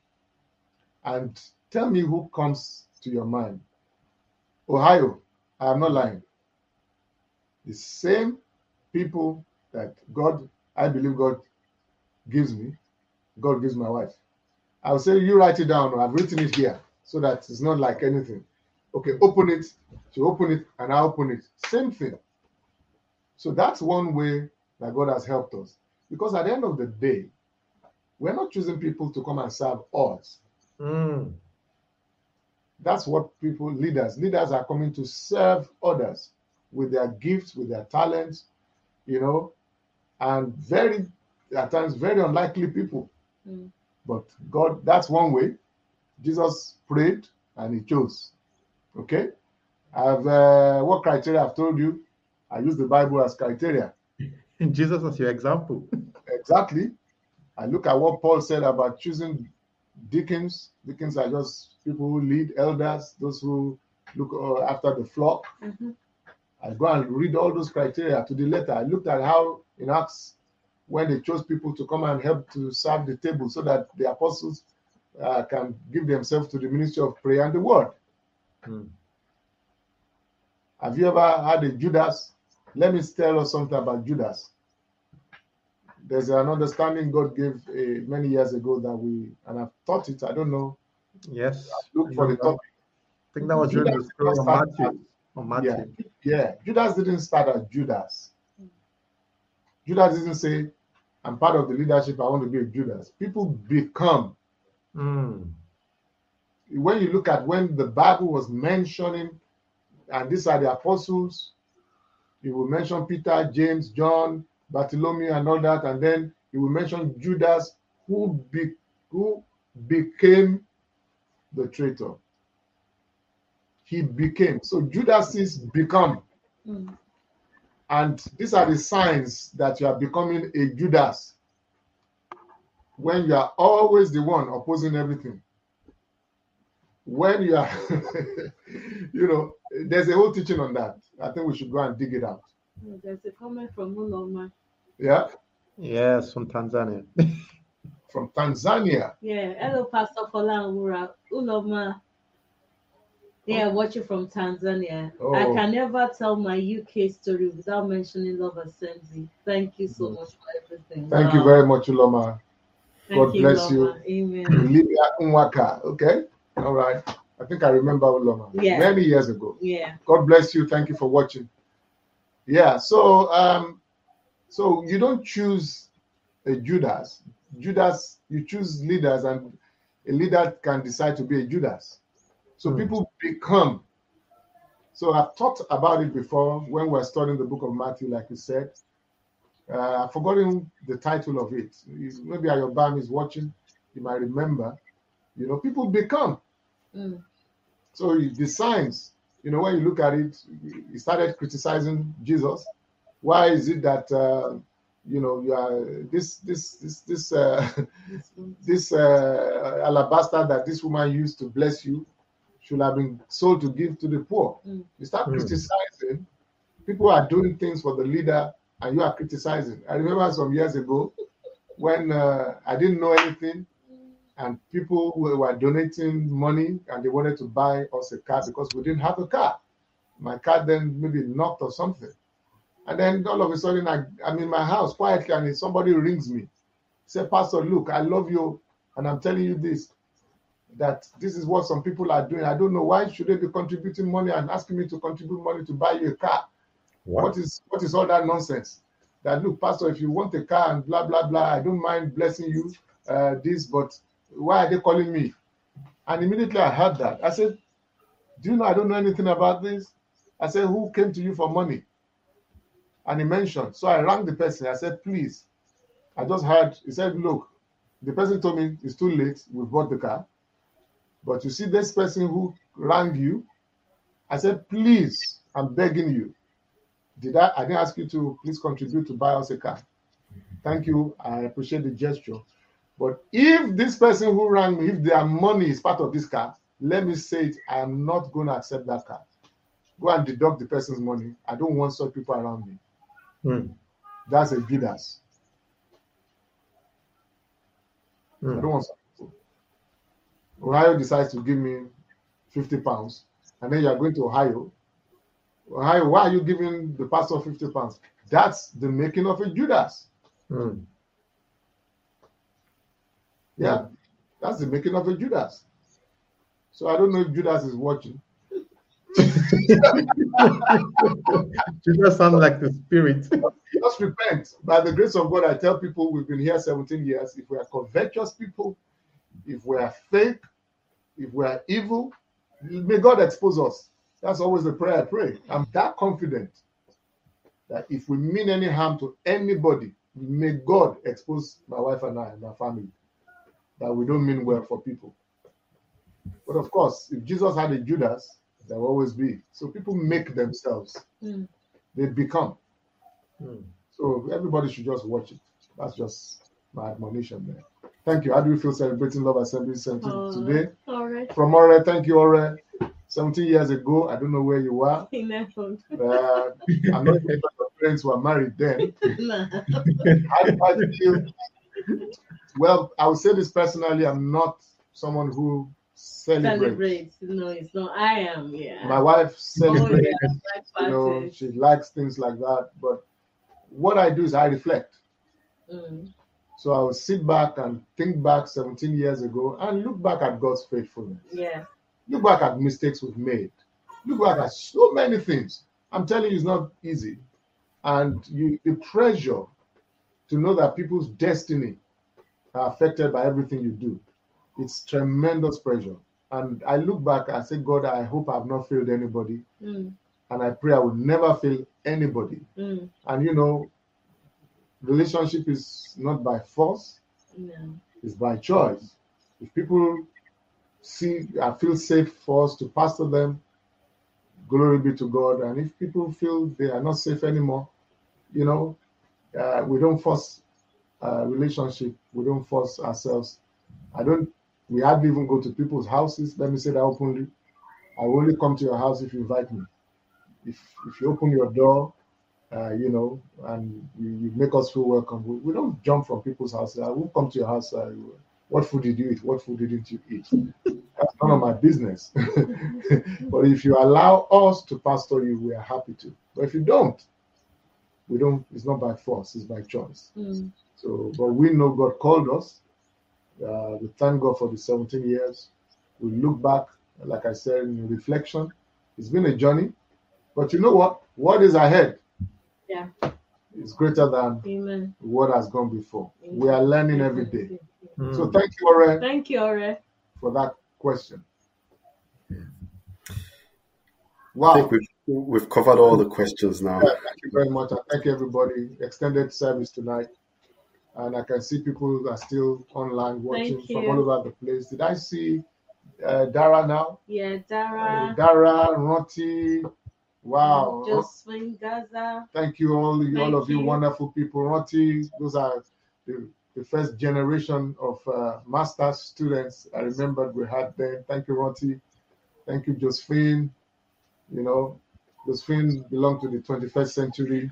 And tell me who comes to your mind. Ohio, I am not lying. The same people that God, I believe God gives me, God gives my wife. I'll say, you write it down, or I've written it here, so that it's not like anything. Okay, open it. She open it, and I open it. Same thing. So that's one way that God has helped us. Because at the end of the day, we're not choosing people to come and serve us. Mm. That's what people, leaders, leaders are coming to serve others with their gifts, with their talents, you know, and very, at times, very unlikely people. Mm. But God, that's one way. Jesus prayed and he chose. Okay? I've, uh, what criteria I've told you? I use the Bible as criteria. And Jesus as your example. Exactly. I look at what Paul said about choosing deacons. Deacons are just people who lead, elders, those who look uh, after the flock. Mm-hmm. I go and read all those criteria to the letter. I looked at how in Acts, when they chose people to come and help to serve the table so that the apostles uh, can give themselves to the ministry of prayer and the word. Mm. Have you ever had a Judas? Let me tell us something about Judas. There's an understanding God gave uh, many years ago that we, and I've taught it, I don't know, Yes. look I for the know that. topic. I think that was during the Judas story didn't of start Matthew. On as- yeah, Matthew. yeah. Judas didn't start as Judas. Judas didn't say, I'm part of the leadership, I want to be a Judas. People become. Mm. When you look at when the Bible was mentioning, and these are the apostles, you will mention Peter, James, John, Bartholomew, and all that, and then you will mention Judas, who be, who became the traitor. He became. So Judas is become. Mm. And these are the signs that you are becoming a Judas. When you are always the one opposing everything. when you are, you know, there's a whole teaching on that. I think we should go and dig it out. Oh, there's a comment from Uloma. Yeah, Yes, from Tanzania. from Tanzania. Yeah, hello, Pastor Fola Wura. Uloma. Yeah, watching from Tanzania. Oh. I can never tell my U K story without mentioning Love Assembly. Thank you so much for everything. Thank Wow. you very much, Uloma. Thank God you, bless Uloma. you. Amen. Olivia Nwaka. Okay. All right. I think I remember Uloma Yeah. many years ago. Yeah. God bless you. Thank you for watching. Yeah. So, um, so you don't choose a Judas. Judas, you choose leaders, and a leader can decide to be a Judas. So Hmm. people become. So I've talked about it before when we were studying the book of Matthew, like we said. Uh, I've forgotten the title of it. Maybe Ayobam is watching. You might remember. You know, people become. Mm. So the signs, you know, when you look at it, he started criticizing Jesus. Why is it that uh, you know you are this this this this uh, this uh, alabaster that this woman used to bless you should have been sold to give to the poor? Mm. You start Mm. criticizing. People are doing things for the leader, and you are criticizing. I remember some years ago when uh, I didn't know anything, and people were donating money and they wanted to buy us a car because we didn't have a car. My car then maybe knocked or something. And then all of a sudden, I, I'm in my house quietly and somebody rings me. Say, Pastor, look, I love you. And I'm telling you this, that this is what some people are doing. I don't know why should they be contributing money and asking me to contribute money to buy you a car. What? What is what is all that nonsense? That, look, Pastor, if you want a car and blah, blah, blah, I don't mind blessing you uh, this, but why are they calling me? And immediately I heard that. I said, do you know I don't know anything about this? I said, who came to you for money? And he mentioned. So I rang the person. I said, please. I just heard, he said, look, the person told me it's too late. We bought the car. But you see this person who rang you? I said, please, I'm begging you. Did I, I didn't ask you to please contribute to buy us a car. Thank you. I appreciate the gesture. But if this person who rang me, if their money is part of this car, let me say it, I am not going to accept that car. Go and deduct the person's money. I don't want such people around me. Hmm. That's a Judas. I Hmm. don't want such people. Ohio decides to give me fifty pounds, and then you are going to Ohio. Ohio, why are you giving the pastor fifty pounds? That's the making of a Judas. Hmm. Yeah, that's the making of a Judas. So I don't know if Judas is watching. Judas sounds like the spirit. Just repent. By the grace of God, I tell people we've been here seventeen years. If we are covetous people, if we are fake, if we are evil, may God expose us. That's always the prayer I pray. I'm that confident that if we mean any harm to anybody, may God expose my wife and I and my family, that we don't mean well for people. But of course, if Jesus had a Judas, there will always be. So people make themselves. Mm. They become. Hmm. So everybody should just watch it. That's just my admonition there. Thank you. How do you feel celebrating Love Assembly seventeen Oh, today? all right. From Ore, thank you, Ore. seventeen years ago, I don't know where you were. Amen. Uh, I'm not sure your parents were married then. Nah. How do I feel? Well, I would say this personally, I'm not someone who celebrates. Celebrate. No, it's not. I am, yeah. My wife Oh, celebrates, yeah. Like you know, parties. she likes things like that. But what I do is I reflect. Mm. So I will sit back and think back seventeen years ago and look back at God's faithfulness. Yeah. Look back at mistakes we've made. Look back at so many things. I'm telling you, it's not easy. And you, the pressure to know that people's destiny are affected by everything you do. It's tremendous pressure. And I look back, I say, God, I hope I've not failed anybody. Mm. And I pray I will never fail anybody. Mm. And you know, relationship is not by force, No. it's by choice. If people see, I feel safe for us to pastor them, glory be to God. And if people feel they are not safe anymore, you know, uh, we don't force uh, relationship. We don't force ourselves. I don't We hardly even go to people's houses. Let me say that openly. I will only come to your house if you invite me. If if you open your door, uh, you know, and you, you make us feel welcome, we, we don't jump from people's houses. I won't come to your house. Uh, what food did you eat? What food didn't you eat? That's none of my business. But if you allow us to pastor you, we are happy to. But if you don't, we don't. It's not by force. It's by choice. Mm. So, but we know God called us. Uh, we thank God for the seventeen years. We look back, like I said, in reflection. It's been a journey, but you know what? What is ahead? Yeah. Is greater than Amen. what has gone before. Amen. We are learning every day. Mm. So thank you, Ore, Thank you, Ore. for that question. I Wow. think we've, we've covered all the questions now. Yeah, thank you very much. I thank everybody. Extended service tonight. And I can see people are still online watching Thank from you. all over the place. Did I see uh, Dara now? Yeah, Uh, Dara, Dara, Ronti. Wow. Josephine, Gaza. Thank you, all, all Thank of you you. wonderful people. Ronti, those are the, the first generation of uh, master's students I remembered we had then. Thank you, Ronti. Thank you, Josephine. You know, Josephine belonged to the twenty-first century.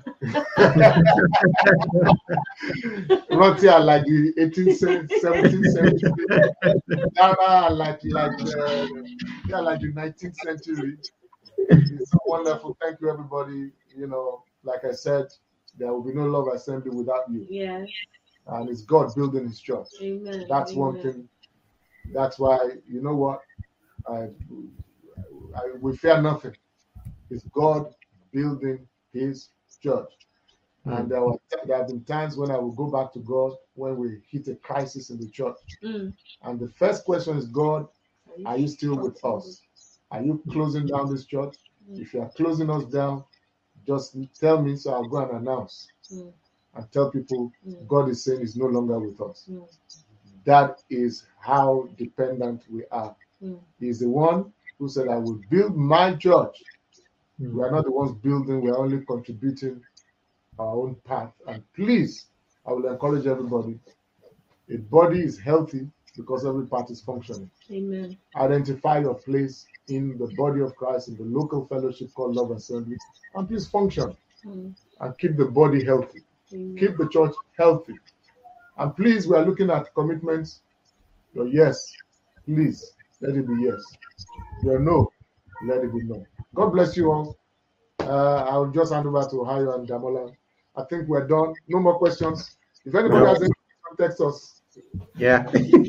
Ronti are like the eighteenth, seventeenth century. Dara are like, like, uh, they are like the nineteenth century. It's so wonderful. Thank you, everybody. You know, like I said, there will be no Love Assembly without you. Yes. And it's God building his church. Amen. That's Amen. one thing. That's why, you know what? I, I, we fear nothing. It's God building his church. Mm. And there, were, there have been times when I will go back to God when we hit a crisis in the church. Mm. And the first question is, God, are you still with us? Are you closing down this church? Mm. If you are closing us down, just tell me so I'll go and announce Mm. and tell people Mm. God is saying he's no longer with us. Mm. That is how dependent we are. Mm. He's the one who said, I will build my church. Mm. We are not the ones building, we are only contributing our own path. And please, I will encourage everybody. A body is healthy because every part is functioning. Amen. Identify your place in the body of Christ, in the local fellowship called Love Assembly, and please function Mm. and keep the body healthy. Amen. Keep the church healthy. And please, we are looking at commitments. Your yes, please, let it be yes. Your no, let it be no. God bless you all. Uh, I'll just hand over to Hayo and Damola. I think we're done. No more questions. If anybody No. has any questions, text us. Yeah.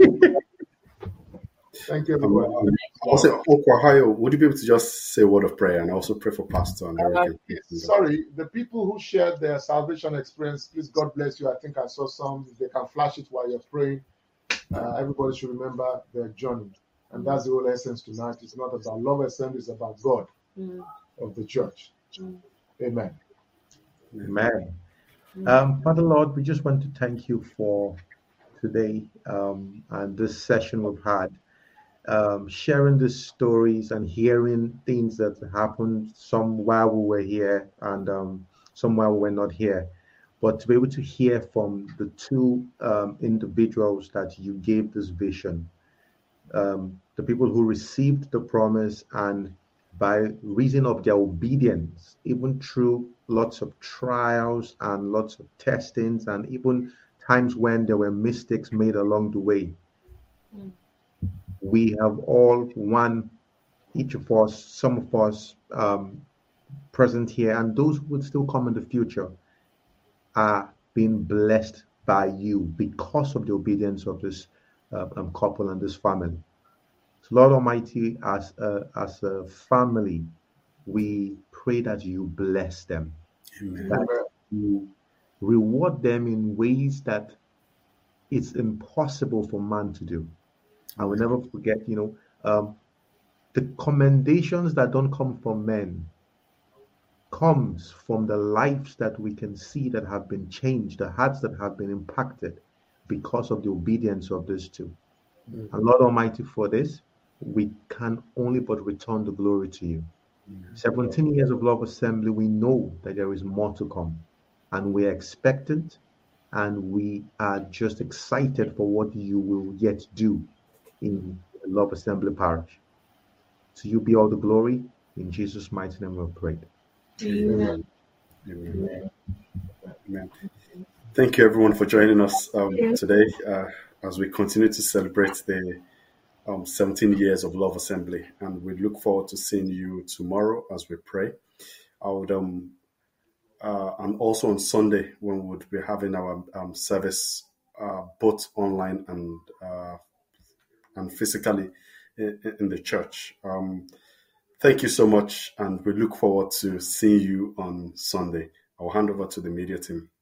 Thank you, Um, everybody. um, also, Okwahayo, would you be able to just say a word of prayer and also pray for Pastor and Uh, everything? sorry, the people who shared their salvation experience, please, God bless you. I think I saw some. If they can flash it while you're praying. Uh, everybody should remember their journey. And that's the whole essence tonight. It's not about Love Assembly, it's about God Mm. of the church. Mm. Amen. Amen. Mm. Um, Father Lord, we just want to thank you for today um, and this session we've had, um, sharing the stories and hearing things that happened, some while we were here and um, some while we were not here. But to be able to hear from the two um, individuals that you gave this vision, um, the people who received the promise and by reason of their obedience, even through lots of trials and lots of testings, and even times when there were mistakes made along the way, Mm. we have all one, each of us, some of us um, present here, and those who would still come in the future, are being blessed by you because of the obedience of this uh, um, couple and this family. So, Lord Almighty, as a, as a family, we pray that you bless them, Amen. that you reward them in ways that it's impossible for man to do. I will never forget, you know, um, the commendations that don't come from men comes from the lives that we can see that have been changed, the hearts that have been impacted because of the obedience of these two. Mhm. And Lord Almighty, for this, we can only but return the glory to you. seventeen years of Love Assembly, we know that there is more to come, and we are expectant, and we are just excited for what you will yet do in Love Assembly Parish. To you be all the glory. In Jesus' mighty name we pray. Amen. Amen. Amen. Thank you, everyone, for joining us um, today uh, as we continue to celebrate the um, seventeen years of Love Assembly. And we look forward to seeing you tomorrow as we pray. I would, um, uh, and also on Sunday, when we would be having our um, service uh, both online and uh, and physically in, in the church. Um, thank you so much, and we look forward to seeing you on Sunday. I'll hand over to the media team.